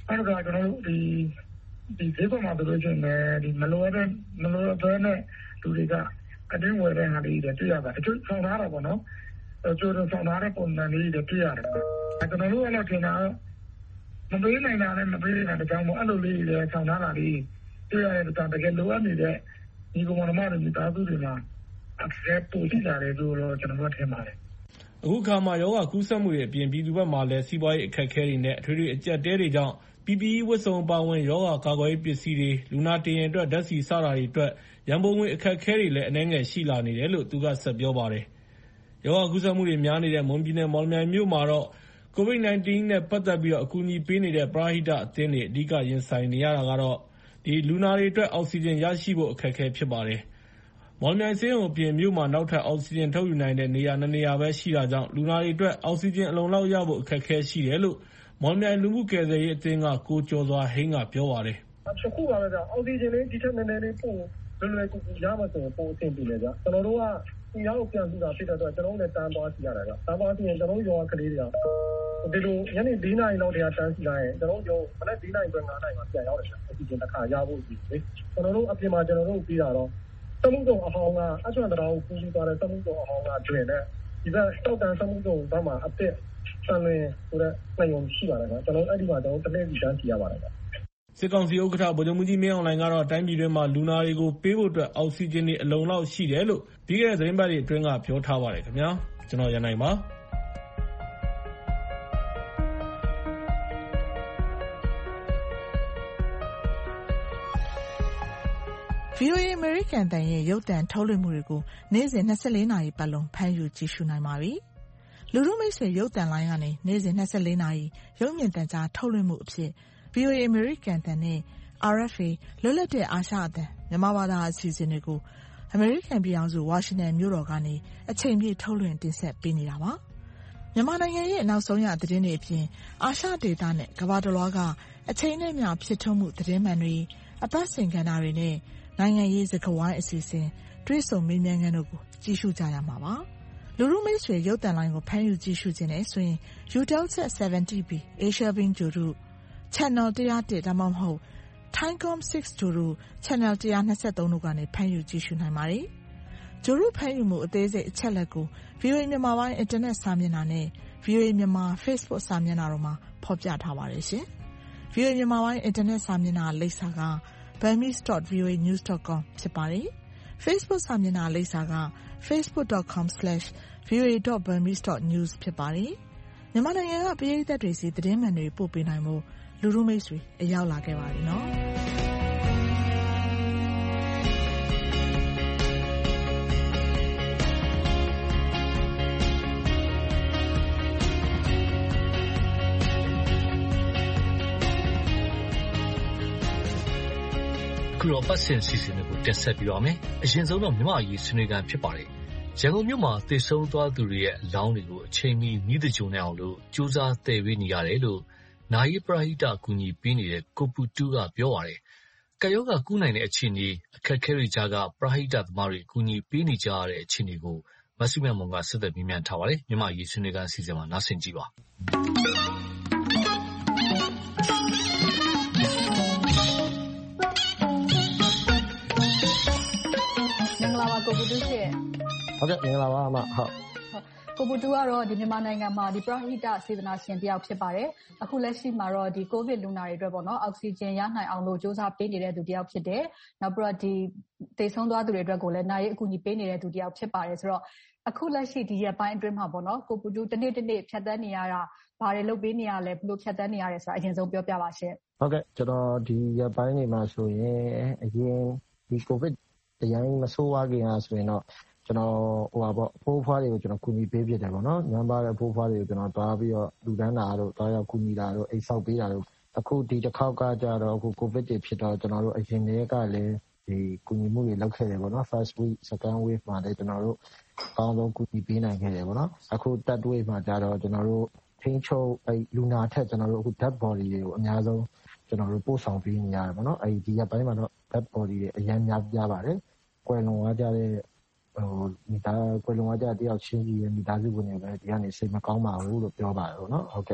နောက်တစ်ခါကျွန်တော်တို့ဒီဈေးကွက်မှာဆိုလို့ရှိရင်ဒီမလိုအပ်တဲ့နဲ့လူတွေကအတင်းဝယ်တဲ့ဟာတွေတွေ့ရတာတချို့ဆောင်ထားတာပေါ့နော်ကျိုးဆောင်ထားတဲ့ပုံစံလေးတွေတွေ့ရတယ်ကျွန်တော်တို့ကတော့ထင်တာမပေးနိုင်တာနဲ့မပေးနိုင်တဲ့ကြောင့်မို့အဲ့လိုလေးတွေဆောင်ထားတာလေးတွေ့ရတဲ့တကယ်လိုအပ်နေတဲ့ဒီကောင်မတွေမိသားစုတွေမှာaccess ပို့ရှိကြတယ်လို့ကျွန်တော်တို့ထင်ပါတယ်အခုခါမှာရောဂါကူးစက်မှုတွေအပြင်ပြည်သူဘက်မှာလည်းစီးပွားရေးအခက်အခဲတွေနဲ့အထွေထွေအကျပ်တဲတွေကြောင့် PPE ဝတ်စုံပါဝင်ရောဂါကာကွယ်ရေးပစ္စည်းတွေလူနာတင်ရင်အတွက်ဓာတ်ဆီစတာတွေအတွက်ရန်ပုံငွေအခက်အခဲတွေလည်းအနည်းငယ်ရှိလာနေတယ်လို့သူကဆက်ပြောပါတယ်။ရောဂါကူးစက်မှုတွေများနေတဲ့မွန်ပြည်နယ်မော်လမြိုင်မြို့မှာတော့ COVID-19 နဲ့ပတ်သက်ပြီးအကူအညီပေးနေတဲ့ပရဟိတအသင်းတွေအဓိကရင်ဆိုင်နေရတာကတော့ဒီလူနာတွေအတွက်အောက်ဆီဂျင်ရရှိဖို့အခက်အခဲဖြစ်ပါတယ်။မော်လမြိုင်ဆေးရုံအပြင်မြို့မှာနောက်ထပ်အောက်ဆီဂျင်ထုတ်ယူနိုင်တဲ့နေရာ2နေရာပဲရှိတာကြောင့်လူနာတွေအတွက်အောက်ဆီဂျင်အလုံလောက်ရဖို့အခက်အခဲရှိတယ်လို့မော်လမြိုင်လူမှုကယ်ဆယ်ရေးအသင်းကကိုကျော်စွာဟိန်းကပြောပါတယ်။အခုပါပဲကြာအောက်ဆီဂျင်လေးဒီထက်နည်းနည်းလေးပို့လွယ်ကူကူရမှဆိုပို့အဆင်ပြေတယ်ကြာကျွန်တော်တို့ကဒီရောက်ပြန်ပြီးတာဖြစ်တဲ့အတွက်ကျွန်တော်တို့လည်းတန်းသွားစီရတာကြာတန်းသွားစီရင်ကျွန်တော်တို့ရောကလေးတွေကဒီလိုညနေ4 နာရီလောက်တည်းကတန်းစီလိုက်ရင်ကျွန်တော်တို့မနက်4 နာရီပဲ9 နာရီမှာပြန်ရောက်တယ်ကြာအောက်ဆီဂျင်တစ်ခါရဖို့ဒီလေကျွန်တော်တို့အပြင်မှာကျွန်တော်တို့ပြီးတာတော့စမှုစုံအဟောင်းကအကျွမ်းတရားကိုကူးပြီးသွားတဲ့စမှုစုံအဟောင်းကတွင်တဲ့ဒီဘက်တောက်တန်စမှုစုံဘက်မှာအစ်စ်ဆန်လင်းဆိုတဲ့နိုင်ုံရှိပါတယ်ကွာကျွန်တော်အဲ့ဒီမှာကျွန်တော်တနေ့စီတန်းစီရပါတယ်ကွာစစ်ကောင်စီဥက္ကဋ္ဌဗိုလ်ချုပ်မှူးကြီးမင်းအောင်လှိုင်ကတော့တိုင်းပြည်တွင်းမှာလူနာတွေကိုပေးဖို့အတွက်အောက်ဆီဂျင်တွေအလုံလောက်ရှိတယ်လို့ပြီးခဲ့တဲ့သတင်းပတ်တွေအတွင်းကပြောထားပါတယ်ခင်ဗျာကျွန်တော်ရန်နိုင်ပါ VOA American တန်ရဲ့ရုပ်သံထုတ်လွှင့်မှုတွေကိုနေ့စဉ်24နာရီပတ်လုံးဖမ်းယူကြည့်ရှုနိုင်ပါပြီ။လူထုမိတ်ဆွေရုပ်သံလိုင်းကနေနေ့စဉ်24နာရီရုပ်မြင်သံကြားထုတ်လွှင့်မှုအဖြစ် VOA American တန်နဲ့ RFA လွတ်လပ်တဲ့အာရှအသံမြန်မာဘာသာအစီအစဉ်တွေကို American ပြည်ထောင်စုဝါရှင်တန်မြို့တော်ကနေအချိန်ပြည့်ထုတ်လွှင့်တင်ဆက်ပေးနေတာပါ။မြန်မာနိုင်ငံရဲ့နောက်ဆုံးရသတင်းတွေအပြင်အာရှဒေသနဲ့ကမ္ဘာတစ်လွှားကအချိန်နဲ့မျှဖြစ်ထွန်းမှုသတင်းမှန်တွေအပတ်စဉ်ကဏ္ဍတွေနဲ့နိုင်ငံရေးစကားဝိုင်းအစီအစဉ်တွေ့ဆုံမေးမြန်းခန်းတို့ကိုကြည့်ရှုကြရမှာပါ။လူထုမိတ်ဆွေရုပ်သံလိုင်းကိုဖမ်းယူကြည့်ရှုခြင်းနဲ့ဆိုရင် Eutelsat 70B Asia Beam ဂြိုဟ်တု Channel 101ဒါမှမဟုတ် Thaicom 6 ဂြိုဟ်တု Channel 123တို့ကနေဖမ်းယူကြည့်ရှုနိုင်ပါတယ်။ဂြိုဟ်တုဖမ်းယူမှုအသေးစိတ်အချက်လက်ကို VOA မြန်မာပိုင်းအင်တာနက်စာမျက်နှာနဲ့ VOA မြန်မာ Facebook စာမျက်နှာတို့မှာဖော်ပြထားပါတယ်ရှင်။ VOA မြန်မာပိုင်းအင်တာနက်စာမျက်နှာလိပ်စာကburmese.voanews.com ဖြစ်ပါတယ်။ Facebook စာမျက်နှာလိပ်စာက facebook.com/voa.burmese.news ဖြစ်ပါတယ်။မြန်မာနိုင်ငံကပရိသတ်တွေစီသတင်းမှန်တွေပို့ပေးနိုင်မှုလူထုမိတ်ဆွေအရောက်လာခဲ့ပါတယ်နော်။ခုတော့ပတ်စင်စီစဉ်တွေကိုတက်ဆက်ပြီးပါမယ်။အရင်ဆုံးတော့မြန်မာရေးဆွေးနွေးခန်းဖြစ်ပါတယ်။ရန်ကုန်မြို့မှာတည်ဆုံသွားသူတွေရဲ့အလောင်းတွေကိုအချိန်မီမိသကြုံနေအောင်လို့စူးစမ်းသယ်ပေးနေရတယ်လို့နာယီပရဟိတအကူအညီပေးနေတဲ့ကိုပူတူးကပြောပါတယ်။ကာယောဂကူးနိုင်တဲ့အခြေအနေအခက်အခဲတွေကြားကပရဟိတသမားတွေအကူအညီပေးနေကြရတဲ့အခြေအနေကိုမဆုမြတ်မွန်ကဆက်သွယ်မြင်မြန်ထားပါတယ်။မြန်မာရေးဆွေးနွေးခန်းအစီအစဉ်မှာနားဆင်ကြည့်ပါ။ကိုပူတူးရှင်ဟုတ်ကဲ့မင်္ဂလာပါအမဟုတ်ကိုပူတူးကတော့ဒီမြန်မာနိုင်ငံမှာဒီပရဟိတစေတနာရှင်တယောက်ဖြစ်ပါတယ်အခုလက်ရှိမှာတော့ဒီကိုဗစ်လူနာတွေအတွက်ပေါ့နော်အောက်ဆီဂျင်ရနိုင်အောင်လို့စ조사ပေးနေတဲ့သူတယောက်ဖြစ်တယ်နောက်ပြီးတော့ဒီတေဆုံးသွားသူတွေအတွက်ကိုလည်းနိုင်ရေးအကူအညီပေးနေတဲ့သူတယောက်ဖြစ်ပါတယ်ဆိုတော့အခုလက်ရှိဒီရက်ပိုင်းအတွင်းမှာပေါ့နော်ကိုပူတူးတစ်နေ့ဖြတ်သန်းနေရတာဘာတွေလုပ်ပေးနေရလဲဘယ်လိုဖြတ်သန်းနေရလဲဆိုတာအရင်ဆုံးပြောပြပါရှင့်ဟုတ်ကဲ့ကျွန်တော်ဒီရက်ပိုင်းနေမှာဆိုရင်အရင်ဒီကိုဗစ်တရားမဆိုးဝါးခင်အားဆိုရင်တော့ကျွန်တော်ဖိုးဖွားတွေကိုကျွန်တော်ကူညီပေးဖြစ်တယ်ပေါ့နော်ညံပါတဲ့ဖိုးဖွားတွေကိုကျွန်တော်တွားပြီးတော့လူတန်းတာတို့တွားရောက်ကူညီတာတို့အိတ်ဆောက်ပေးတာတို့အခုဒီတစ်ခေါက်ကကြတော့အခုကိုဗစ်တွေဖြစ်တော့ကျွန်တော်တို့အရင်တည်းကလည်းဒီကူညီမှုတွေလုပ်ခဲ့တယ်ပေါ့နော် first week second wave မှာလည်းကျွန်တော်တို့အကောင်းဆုံးကူညီပေးနိုင်ခဲ့တယ်ပေါ့နော်အခု third wave မှာကြတော့ကျွန်တော်တို့ထိန်းချုပ်လူနာထက်ကျွန်တော်တို့အခု dead body တွေကိုအများဆုံးကျွန်တော်တို့ပို့ဆောင်ပေးနေရတယ်ပေါ့နော်ဒီရက်ပိုင်းမှာတော့ dead body တွေအများများပြပါတယ်ကွယ်လွန်သွားကြတဲ့မိသားကွယ်လွန်သွားကြတဲ့တယောက်ချင်းကြီးရဲ့မိသားစုဝင်တွေလည်းဒီကနေစိတ်မကောင်းပါဘူးလို့ပြောပါတယ်ပေါ့နော်ဟုတ်ကဲ့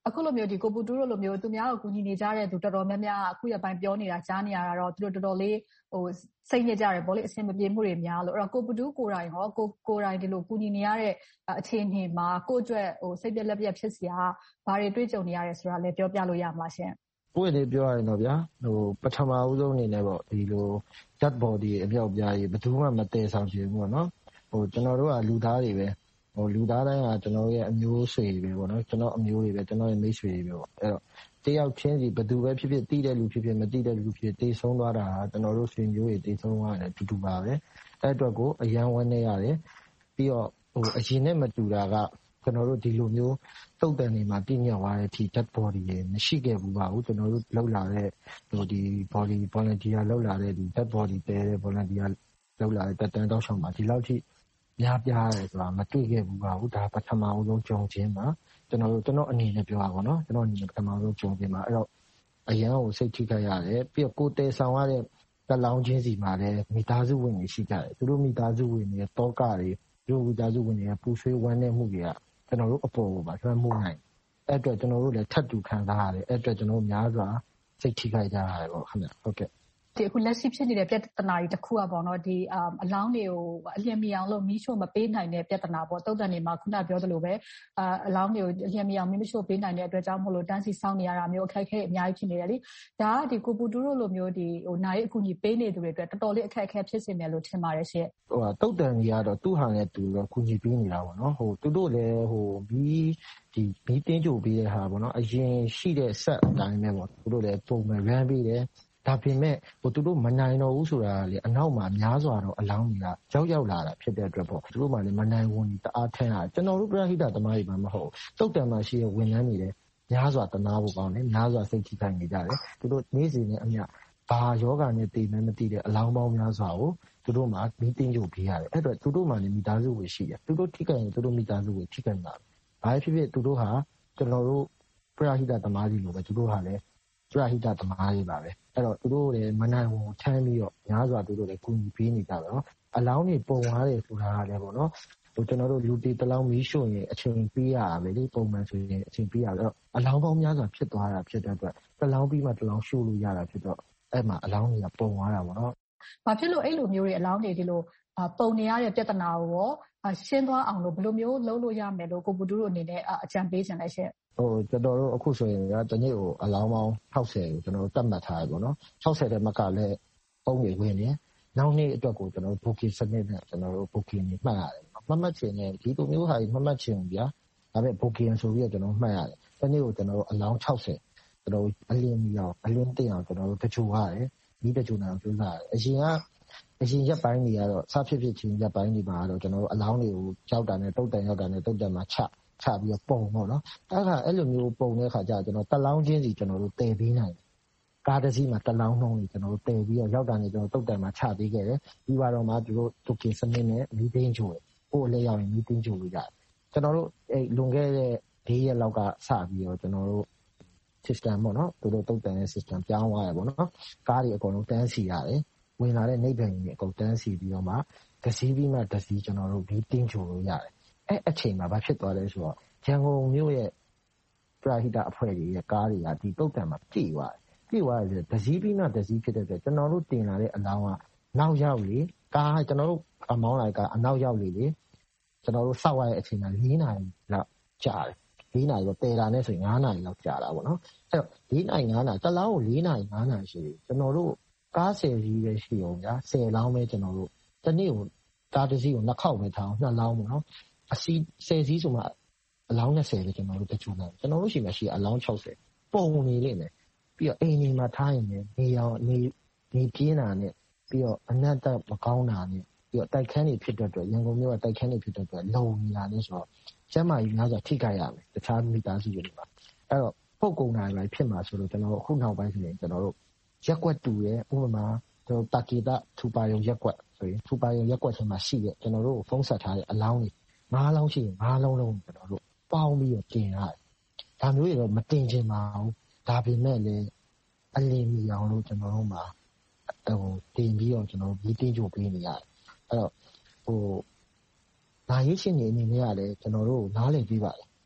အခုလိုမျိုးကိုပူတူးတို့လိုမျိုးသူများကိုကူညီနေကြတဲ့သူတော်တော်များများအခုရပိုင်းပြောနေတာကြားနေရတာတော့သူတို့တော်တော်လေးစိတ်ညစ်ကြတယ်ပေါ့လေအဆင်မပြေမှုတွေများလို့အဲ့တော့ကိုပူတူးကိုယ်တိုင်ဟောကိုယ်တိုင်ဒီလိုကူညီနေရတဲ့အခြေအနေမှာကိုယ့်အတွက်စိတ်ပြက်လက်ပြက်ဖြစ်စရာဘာတွေတွေ့ကြုံနေရတယ်ဆိုတာလည်းပြောပြလို့ရမှာရှင်ပွင့်လေးပြောရရင်တော့ဗျာပထမဦးဆုံးအနေနဲ့ပေါ့ဒီလို dead body အပြောက်ပြားကြီးဘယ်သူမှမတည်ဆောင်ချင်ဘူးပေါ့နော်ကျွန်တော်တို့ကလူသားတွေပဲလူသားတိုင်းကကျွန်တော်ရဲ့အမျိုးဆွေတွေပဲပေါ့နော်ကျွန်တော်အမျိုးတွေပဲကျွန်တော်ရဲ့မိတ်ဆွေတွေပဲပေါ့အဲ့တော့တယောက်ချင်းစီဘယ်သူပဲဖြစ်ဖြစ်တည်တဲ့လူဖြစ်ဖြစ်မတည်တဲ့လူဖြစ်တေဆုံးသွားတာဟာကျွန်တော်တို့ဆွေမျိုးတွေတေဆုံးသွားတယ်တူပါပဲအဲ့အတွက်ကိုအယံဝန်းနေရတယ်ပြီးတော့အရင်နဲ့မတူတာကကျွန်တော်တို့ဒီလိုမျိုးတုတ်တန်နေမှာပြည့်ညတ်သွားတဲ့အထိ dead body တွေမရှိခဲ့ဘူးပါဘူးကျွန်တော်တို့လောက်လာတဲ့ဒီ body volunteer လောက်လာတဲ့ဒီ dead body တဲတဲ့ volunteer လောက်လာတဲ့တက်တန်းတောက်ဆောင်မှာဒီလောက်ထိများပြားတယ်ဆိုတာမတွေ့ခဲ့ဘူးပါဘူးဒါပထမဦးဆုံးကြုံခြင်းပါကျွန်တော်အနေနဲ့ပြောရပါတော့ကျွန်တော်အနေနဲ့ပထမဆုံးကြုံခြင်းပါအဲ့တော့အရန်ကိုစိတ်ထိခိုက်ရတယ်ပြီးတော့ကိုယ်တည်ဆောင်ရတဲ့တလောင်းချင်းစီမှာလည်းမိသားစုဝင်တွေရှိကြတယ်သူတို့မိသားစုဝင်တွေတောကတွေသူတို့မိသားစုဝင်တွေပူဆွေးဝမ်းနည်းမှုတွေကကျွန်တော်တို့အပေါ်ကိုပါလွှမ်းမိုးနိုင်အဲ့အတွက်ကျွန်တော်တို့လည်းထပ်တူခံစားရတယ်အဲ့အတွက်ကျွန်တော်များစွာစိတ်ထိခိုက်ကြရတယ်ပေါ့ခင်ဗျဟုတ်ကဲ့အခုလက်ရှိဖြစ်နေတဲ့ပြဿနာတွေတစ်ခုอ่ะပေါ့เนาะဒီအလောင်းတွေကိုအလျင်မီအောင်လို့မီးရှို့မပေးနိုင်တဲ့ပြဿနာပေါ့တုတ်တန်တွေမှာခုနပြောသလိုပဲအလောင်းတွေကိုအလျင်မီအောင်မီးမရှို့ပေးနိုင်တဲ့အတွက်ကြောင့်မို့လို့တန်းစီစောင့်နေရတာမျိုးအခက်အခဲအများကြီးဖြစ်နေတယ်လေဒါကဒီကိုပူတူတို့လိုမျိုးဒီနာရီအကူအညီပေးနေသူတွေအတွက်တော်တော်လေးအခက်အခဲဖြစ်နေတယ်လို့ထင်ပါတယ်ရှင်တုတ်တန်ကြီးကတော့သူ့ဟာနဲ့သူတော့ကူညီပေးနေတာပေါ့နော်သူတို့လည်းမီးတင်းကြိုပေးတဲ့ဟာပေါ့နော်အရင်ရှိတဲ့ဆက်အတိုင်းပဲပေါ့သူတို့လည်းပုံမှန်ရမ်းပေးတယ်ဒါပေမဲ့သူတို့မနိုင်တော့ဘူးဆိုတာလေအနောက်မှာများစွာတော့အလောင်းတွေကရောက်လာတာဖြစ်တဲ့အတွက်ပေါ့သူတို့မှလည်းမနိုင်ဝန်တအားထမ်းတာကျွန်တော်တို့ပရဟိတသမားတွေမှမဟုတ်တုတ်တန်မှာရှိတဲ့ဝန်ထမ်းတွေလည်းများစွာတနာဖို့ကောင်းတယ်များစွာစိတ်ထိခိုက်နေကြတယ်သူတို့နေ့စဉ်နဲ့အမျှဘာယောဂနဲ့တည်နေမတည်တဲ့အလောင်းပေါင်းများစွာကိုသူတို့မှမီးတင်းကြိုပေးရတယ်အဲ့တော့သူတို့မှလည်းမိသားစုဝင်ရှိတယ်သူတို့ထိခိုက်ရင်သူတို့မိသားစုဝင်ထိခိုက်မှာဘာဖြစ်ဖြစ်သူတို့ဟာကျွန်တော်တို့ပရဟိတသမားတွေလိုပဲသူတို့ဟာလည်းပရဟိတသမားတွေပါပဲအဲ့တော့သူတို့လည်းမနိုင်ဝန်ထမ်းပြီးတော့များစွာသူတို့လည်းကူညီပေးနေကြတယ်နော်အလောင်းတွေပုံသွားတယ်ဆိုတာကလည်းပေါ့နော်ကျွန်တော်တို့လူတီတလောင်းမီးရှို့ရင်အချိန်ပေးရတာပဲလေပုံမှန်ဆိုရင်အချိန်ပေးရတော့အလောင်းပေါင်းများစွာဖြစ်သွားတာဖြစ်တဲ့အတွက်တလောင်းပြီးမှတလောင်းရှို့လို့ရတာဖြစ်တော့အဲ့မှာအလောင်းတွေကပုံသွားတာပေါ့နော်ဘာဖြစ်လို့အဲ့လိုမျိုးတွေအလောင်းတွေဒီလိုပုံနေရတဲ့ပြဿနာကိုရောရှင်းသွားအောင်လို့ဘယ်လိုမျိုးလုပ်လို့ရမယ်လို့ကိုပူတူတို့အနေနဲ့အကြံပေးချင်လဲရှင့်ကျွန်တော်တို့အခုဆိုရင်တနေ့ကိုအလောင်းပေါင်း60ကိုကျွန်တော်တို့တတ်မှတ်ထားရပေါ့နော်60တဲ့မကလည်းပုံတွေဝင်နေနောက်နေ့အတွက်ကိုကျွန်တော်တို့ booking စနစ်နဲ့ကျွန်တော်တို့ booking တွေမှတ်ရတယ်မှတ်ချင်တယ်ဒီလိုမျိုးဟာကြီးမှတ်ချင်ဗျာဒါပေမဲ့ booking ဆိုပြီးတော့ကျွန်တော်မှတ်ရတယ်တနေ့ကိုကျွန်တော်တို့အလောင်း60ကျွန်တော်အလင်းမြောင်အလင်းတင်အောင်ကျွန်တော်တို့တချို့ရတယ်ဒီတချို့နာအောင်ကျိုးစားရတယ်အရင်ရက်ပိုင်းတွေကတော့စဖြစ်ချင်းရက်ပိုင်းတွေမှာတော့ကျွန်တော်တို့အလောင်းတွေကိုကြောက်တာနဲ့တုတ်တန်ရောက်တာနဲ့တုတ်တန်မှာချပြီးတော့ပုံပေါ့နော်အဲ့လိုမျိုးပုံတဲ့အခါကျကျွန်တော်တလောင်းချင်းစီကျွန်တော်တို့တည်ပေးနိုင်တယ်ကားတစ်စီးမှာတလောင်းနှုံးကြီးကျွန်တော်တို့တည်ပြီးတော့ရောက်တာနဲ့ကျွန်တော်တုတ်တန်မှာချပေးခဲ့တယ်ပြီးတော့မှသူတို့တုတ်ကင်စနစ်နဲ့မီးတင်းချိုးတယ်ကိုယ်လည်းရောက်ရင်မီးတင်းချိုးလို့ရတယ်ကျွန်တော်တို့လွန်ခဲ့တဲ့၄ရက်လောက်ကစပြီးတော့ကျွန်တော်တို့ system ပေါ့နော်သူတို့တုတ်တန်ရဲ့ system ပြောင်းသွားရပေါ့နော်ကားတွေအကုန်လုံးတန်းစီရတယ်ဝင်လာတဲ့နေဗန်ကြီးတွေအကုန်တန်းစီပြီးတော့မှတစီးပြီးမှတစီးကျွန်တော်တို့မီးတင်းချိုးလို့ရတယ်အဲ့အချိန်မှာဘာဖြစ်သွားလဲဆိုတော့ရန်ကုန်မြို့ရဲ့ပရဟိတအဖွဲ့တွေရဲ့ကားတွေကဒီတုတ်တန်မှာပြည့်သွားတယ်တစည်းပြီးမှတစည်းဖြစ်တဲ့အတွက်ကျွန်တော်တို့တင်လာတဲ့အလောင်းကနောက်ရောက်လေကားကျွန်တော်တို့အမောင်းလိုက်ကအနောက်ရောက်လေကျွန်တော်တို့စောက်ရတဲ့အချိန်က4နာရီလောက်ကြာတယ်4နာရီတော့တည်တာနဲ့ဆိုရင်5နာရီလောက်ကြာတာပေါ့နော်အဲ့တော့4နာရီ5နာရီတလောင်းကို4နာရီ5နာရီရှိတယ်ကျွန်တော်တို့ကား10စီးပဲရှိအောင်ဗျာ10လောင်းပဲကျွန်တော်တို့တနေ့ကိုကားတစ်စီးကို2ခေါက်ပဲထားအောင်2လောင်းပေါ့နော်အစီ10စီးဆိုမှအလောင်း20ပဲကျွန်တော်တို့တချို့နိုင်ကျွန်တော်တို့ရှိမှရှိအလောင်း60ပုံနေလိမ့်မယ်ပြီးတော့အိမ်နေမှာထားရင်လည်းနေအောင်နေပြင်းတာနဲ့ပြီးတော့အနက်တက်မကောင်းတာနဲ့ပြီးတော့တိုက်ခန်းတွေဖြစ်တဲ့အတွက်ရန်ကုန်မြို့ကတိုက်ခန်းတွေဖြစ်တဲ့အတွက်လုံနေတာနဲ့ဆိုတော့ကျမ်းမာရေးများစွာထိခိုက်ရမယ်တခြားမိသားစုတွေမှာအဲ့တော့ပုတ်ကုန်တာတွေဖြစ်မှာဆိုတော့ကျွန်တော်တို့အခုနောက်ပိုင်းဆိုရင်ကျွန်တော်တို့ရက်ကွက်တူရဲ့ဥပမာကျွန်တော်တာကီတာထူပါယုံရက်ကွက်ဆိုရင်ထူပါယုံရက်ကွက်ထဲမှာရှိတဲ့ကျွန်တော်တို့ဖုံးဆက်ထားတဲ့အလောင်းတွေ5လောင်းရှိရင်5လုံးလုံးကျွန်တော်တို့ပေါင်းပြီးတော့တင်ရတယ်ဒါမျိုးတွေတော့မတင်ချင်ပါဘူးဒါပေမဲ့လည်းအလင်းမီအောင်လို့ကျွန်တော်တို့မှာတင်ပြီးတော့ကျွန်တော်တို့ပြီးတင်းကြိုပေးနေရတယ်အဲ့တော့နာရေးရှင်နေအနေနဲ့ကလည်းကျွန်တော်တို့နားလည်ပြီးပါလေ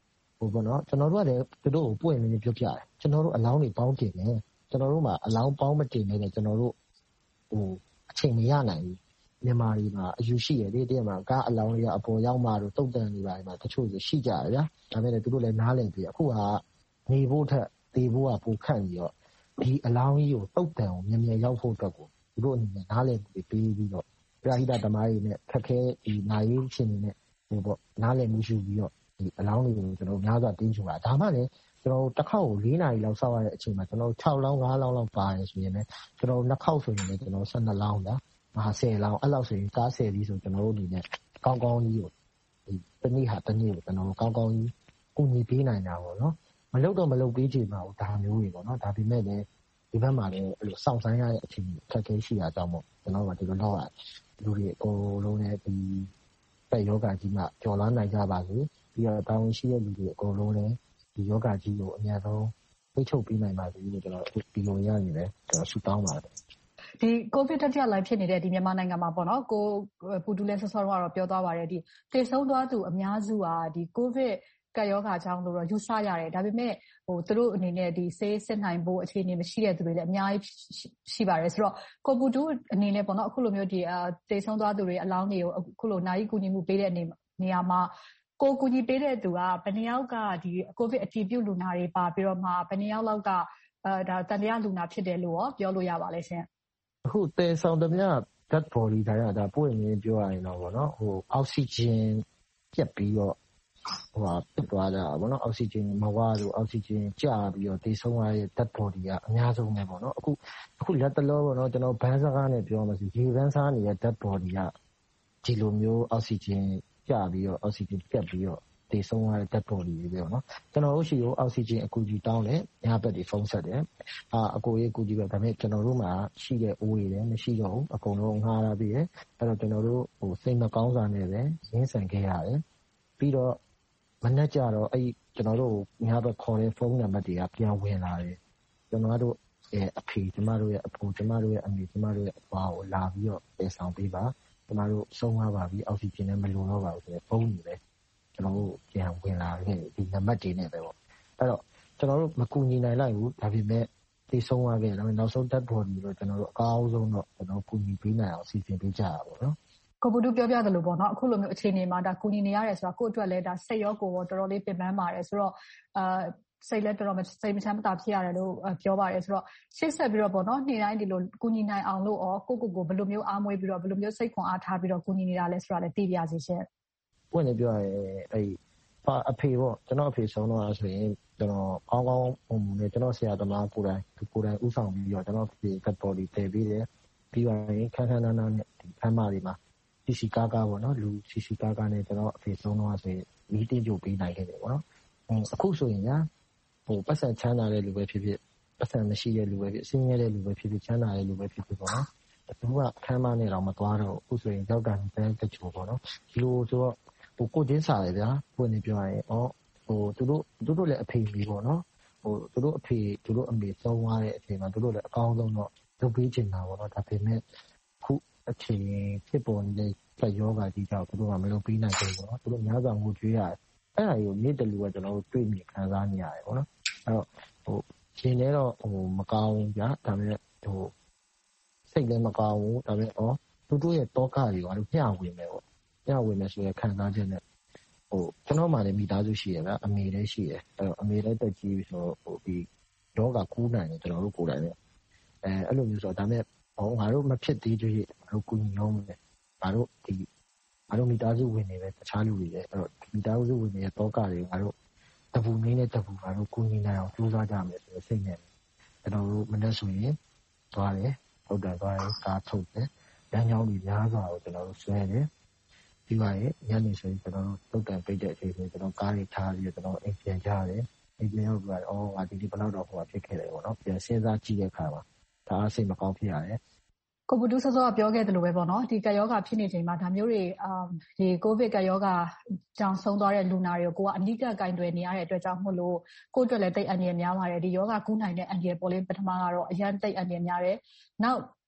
ပေါ့နော်ကျွန်တော်တို့ကလည်းသူတို့ကိုပွင့်နေပြောပြတယ်ကျွန်တော်တို့အလောင်းတွေပေါင်းတင်တယ်ကျွန်တော်တို့မှာအလောင်းပေါင်းမတင်နေတယ်ကျွန်တော်တို့အချိန်မရနိုင်ဘူးမြန်မာပြည်မှာအယူရှိရတယ်တဲ့မှာကားအလောင်းတွေကအပေါ်ရောက်မှတော့တုတ်တန်နေပါမှာတချို့ဆိုရှိကြတယ်ဗျာဒါပေမဲ့သူတို့လည်းနားလည်ပြီးအခုကနေဖို့ထက်တေဖို့ကပိုခန့်ပြီးတော့ဒီအလောင်းကြီးကိုတုတ်တန်ကိုမြင်မြင်ရောက်ဖို့အတွက်ကိုသူတို့အနေနဲ့နားလည်ပြီးပြီးတော့ပရိဟိတသမားတွေနဲ့ခက်ခဲဒီနိုင်ရင်းချင်းတွေနဲ့ပေါ့နားလည်မှုရှိပြီးတော့ဒီအလောင်းတွေကိုကျွန်တော်များစွာတင်းချူတာဒါမှလည်းကျွန်တော်တစ်ခေါက်ကို4နာရီလောက်စောက်ရတဲ့အချိန်မှာကျွန်တော်6လောင်း5လောင်းလောက်ပါတယ်ဆိုရင်လည်းကျွန်တော်နှစ်ခေါက်ဆိုရင်လည်းကျွန်တော်12လောင်းဗျာ10လောင်းအဲ့လောက်ဆိုရင်ကား10ပြီးဆိုကျွန်တော်တို့အနေနဲ့ကောင်းကောင်းကြီးကိုဒီတနည်းဟာတနည်းကိုကျွန်တော်တို့ကောင်းကောင်းကြီးကိုညီပေးနိုင်တာပေါ့နော်မလုပ်တော့မလုပ်ပေးချင်ပါဘူးဒါမျိုးတွေပေါ့နော်ဒါပေမဲ့လည်းဒီဘက်မှာလည်းအဲ့လိုစောင့်ဆိုင်ရတဲ့အချိန်ခက်ခဲရှိတာကြောင့်မို့ကျွန်တော်ကဒီလိုတော့လူတွေအကုန်လုံးနဲ့ဒီပတ်ယောဂကြီးမှကြော်လာနိုင်ကြပါစေပြီးတော့တောင်းရှိတဲ့လူတွေအကုန်လုံးလည်းဒီယောဂကြီးကိုအများဆုံးဖိတ်ချုပ်ပေးနိုင်ပါစေလို့ကျွန်တော်ဒီလိုရရင်လည်းကျွန်တော်ဆုတောင်းပါတယ်ဒီကိုဗစ်တတိယလှိုင်းဖြစ်နေတဲ့ဒီမြန်မာနိုင်ငံမှာပေါ့နော်ကိုပူတူလဲဆော့ဆော့တော့ပြောသွားပါတယ်ဒီတေဆုံးသွားသူအများစုဟာဒီကိုဗစ်ကပ်ရောဂါကြောင့်လို့တော့ယူဆရတယ်ဒါပေမဲ့သူတို့အနေနဲ့ဒီဆေးစစ်နိုင်ဖို့အခြေအနေမရှိတဲ့သူတွေလည်းအများကြီးရှိပါတယ်ဆိုတော့ကိုပူတူအနေနဲ့ပေါ့နော်အခုလိုမျိုးဒီတေဆုံးသွားသူတွေအလောင်းတွေကိုအခုလိုနာရီကူညီမှုပေးတဲ့နေရာမှာကိုကူညီပေးတဲ့သူကဘယ်နှယောက်ကဒီကိုဗစ်အတည်ပြုလူနာတွေပါပြီးတော့မှဘယ်နှယောက်လောက်ကဒါတန်တရားလူနာဖြစ်တယ်လို့ရောပြောလို့ရပါလဲရှင်အခုတေဆောင်တမျှ dead body တိုင်းကဒါပွင့်နေပြောရရင်တော့ဗောနော်အောက်ဆီဂျင်ပြတ်ပြီးတော့ဖြစ်သွားတာဗောနော်အောက်ဆီဂျင်မဝလို့အောက်ဆီဂျင်ကျပြီးတော့တေဆုံးရတဲ့ dead body ကအများဆုံးပဲဗောနော်အခုလက်တလောဗောနော်ကျွန်တော်ဘန်းစကားနဲ့ပြောမှဆိုရေဘန်းစားနေတဲ့ dead body ကဒီလိုမျိုးအောက်ဆီဂျင်ကျပြီးတော့အောက်ဆီဂျင်ပြတ်ပြီးတော့တေဆုံးရတဲ့ dead body တွေပဲဗောနော်ကျွန်တော်တို့ရှိရောအောက်ဆီဂျင်အကူကြီးတောင်းတယ်ညဘက်တွေဖုန်းဆက်တယ်အကိုရေးကူကြီးပဲဒါပေမဲ့ကျွန်တော်တို့မှာရှိတဲ့အိုးတွေလည်းမရှိတော့ဘူးအကုန်လုံးငှားရပြီးတယ်အဲ့တော့ကျွန်တော်တို့စိတ်မကောင်းစွာနဲ့ပဲရင်းဆန်ခဲ့ရတယ်ပြီးတော့မနေ့ကျတော့အဲ့ကျွန်တော်တို့ညဘက်ခေါ်တဲ့ဖုန်းနံပါတ်တွေကပြန်ဝင်လာတယ်ကျွန်တော်တို့ရဲ့အဖေကျမတို့ရဲ့အဖိုးကျမတို့ရဲ့အမေကျမတို့ရဲ့အဖွားကိုလာပြီးတော့ပြေဆောင်ပေးပါကျမတို့ဆုံးသွားပါပြီအောက်ဆီဂျင်နဲ့မလုံတော့ပါဘူးဆိုတဲ့ဖုန်းတွေပဲကျွန်တော်တို့ပြန်ဝင်လာခဲ့ဒီနံပါတ်တွေနဲ့ပဲပေါ့အဲ့တော့ကျွန်တော်တို့မကူညီနိုင်လိုက်ဘူးဒါပေမဲ့သိဆုံးသွားခဲ့တယ်နောက်ဆုံး dead body တော့ကျွန်တော်တို့အကောင်းဆုံးတော့ကျွန်တော်ကူညီပေးနိုင်အောင်စီစဉ်ပေးကြတာပေါ့နော်ကိုပူတူပြောပြတယ်လို့ပေါ့နော်အခုလိုမျိုးအခြေအနေမှာဒါကူညီနေရတယ်ဆိုတော့ကိုယ့်အတွက်လည်းဒါစိတ်ရောကိုယ်ရောတော်တော်လေးပင်ပန်းပါတယ်ဆိုတော့စိတ်လည်းတော်တော်စိတ်မချမ်းမသာဖြစ်ရတယ်လို့ပြောပါတယ်ဆိုတော့ရှေ့ဆက်ပြီးတော့ပေါ့နော်နေ့တိုင်းဒီလိုကူညီနိုင်အောင်လို့ရောကိုဘယ်လိုမျိုးအားမွေးပြီးတော့ဘယ်လိုမျိုးစိတ်ခွန်အားထားပြီးတော့ကူညီနေတာလဲဆိုတာလည်းသိပြစီရှင်ပွင့်နေပြောရင်အဲ့အဖေပေါ့ကျွန်တော်အဖေဆုံးတော့ဆိုရင်ကျွန်တော်ကောင်းကောင်းပုံနဲ့ကျွန်တော်ဆရာသမားကိုယ်တိုင်ဥဆောင်ပြီးတော့ကျွန်တော်ဒီ dead body တည်ပြီးတယ်ပြီးရင်ခန်းနာနာနဲ့ဒီခမ်းမတွေမှာစီစီကားပေါ့နော်လူစီစီကားနဲ့ကျွန်တော်အဖေဆုံးတော့ဆိုရင်မီးတင်းကြိုပေးနိုင်ခဲ့တယ်ပေါ့နော်အခုဆိုရင်ညာပတ်စံချမ်းသာတဲ့လူပဲဖြစ်ဖြစ်ပတ်စံမရှိတဲ့လူပဲဖြစ်အစင်းရဲတဲ့လူပဲဖြစ်ဖြစ်ချမ်းသာတဲ့လူပဲဖြစ်ဖြစ်ပေါ့နော်သူကခမ်းမနဲ့တော့မသွားတော့အခုဆိုရင်ရောက်တာတချို့ပေါ့နော်ဒီလိုဆိုတော့ကိုချင်းစားတယ်ဗျာပွင့်နေပြောရင်သူတို့လည်းအဖေကြီးပေါ့နော်သူတို့အဖေသူတို့အမေဆုံးသွားတဲ့အချိန်မှာသူတို့လည်းအကောင်းဆုံးတော့လုပ်ပေးချင်တာပေါ့နော်ဒါပေမဲ့ခုအချိန်ဖြစ်ပေါ်နေတဲ့ဆက်ယောဂကြီးကြောင့်သူတို့ကမလုပ်ပေးနိုင်ဘူးပေါ့နော်သူတို့များစွာငိုကြွေးရတယ်အဲ့ဒါကိုနေ့တလူကကျွန်တော်တို့တွေ့မြင်ခံစားနေရတယ်ပေါ့နော်အဲ့တော့ရှင်လည်းတော့မကောင်းဘူးဗျာဒါပေမဲ့စိတ်လည်းမကောင်းဘူးဒါပေမဲ့သူတို့ရဲ့တောကတွေကမျှဝင်မယ်ပေါ့မျှဝင်မယ်ဆိုရင်ခံစားချက်နဲ့ကျွန်တော်မှလည်းမိသားစုရှိရဗျာအမေလည်းရှိရအဲ့တော့အမေလည်းတက်ကြီးဆိုတော့ဒီယောဂကူးနိုင်တယ်ကျွန်တော်တို့ကိုယ်တိုင်လည်းအဲ့လိုမျိုးဆိုတော့ဒါပေမဲ့ငါတို့မဖြစ်သေးသေးငါတို့ကူညီအောင်မယ်ငါတို့မိသားစုဝင်နေပဲတခြားလူတွေလည်းအဲ့တော့မိသားစုဝင်နေတဲ့တောကတွေငါတို့တပူနည်းနဲ့တပူငါတို့ကူညီနိုင်အောင်ကြိုးစားကြမယ်ဆိုတဲ့စိတ်နဲ့ကျွန်တော်တို့မနေ့ဆိုရင်သွားတယ်ဟုတ်တယ်သွားတယ်ကားထုတ်တယ်ရန်ကြောင်းတွေများစွာကိုကျွန်တော်တို့ဆွဲတယ်ဒီပါရဲ့ညနေဆိုရင်ကျွန်တော်တို့တုတ်တန်ပိတ်တဲ့အချိန်ဆိုကျွန်တော်ကားတွေထားပြီးကျွန်တော်အိမ်ပြန်ကြတယ်အိမ်ပြန်ရောက်ပြီးတော့ငါဒီဘယ်တော့ဟိုဖြစ်ခဲ့တယ်ပေါ့နော်ပြန်စဉ်းစားကြည့်တဲ့အခါမှာဒါအစိတ်မကောင်းဖြစ်ရတယ်ကိုပူတူဆောဆောပြောခဲ့တယ်လို့ပဲပေါ့နော်ဒီကပ်ရောဂါဖြစ်နေချိန်မှာဒါမျိုးတွေဒီကိုဗစ်ကပ်ရောဂါကြောင့်ဆုံးသွားတဲ့လူနာတွေကိုကအနိကကင်တွယ်နေရတဲ့အတွက်ကြောင့်မို့လို့ကိုယ့်အတွက်လည်းတိတ်အန္တရာယ်များပါတယ်ဒီရောဂါကူးနိုင်တဲ့အန္တရာယ်ပေါ်လေးပထမကတော့အရန်တိတ်အန္တရာယ်များတယ်နောက်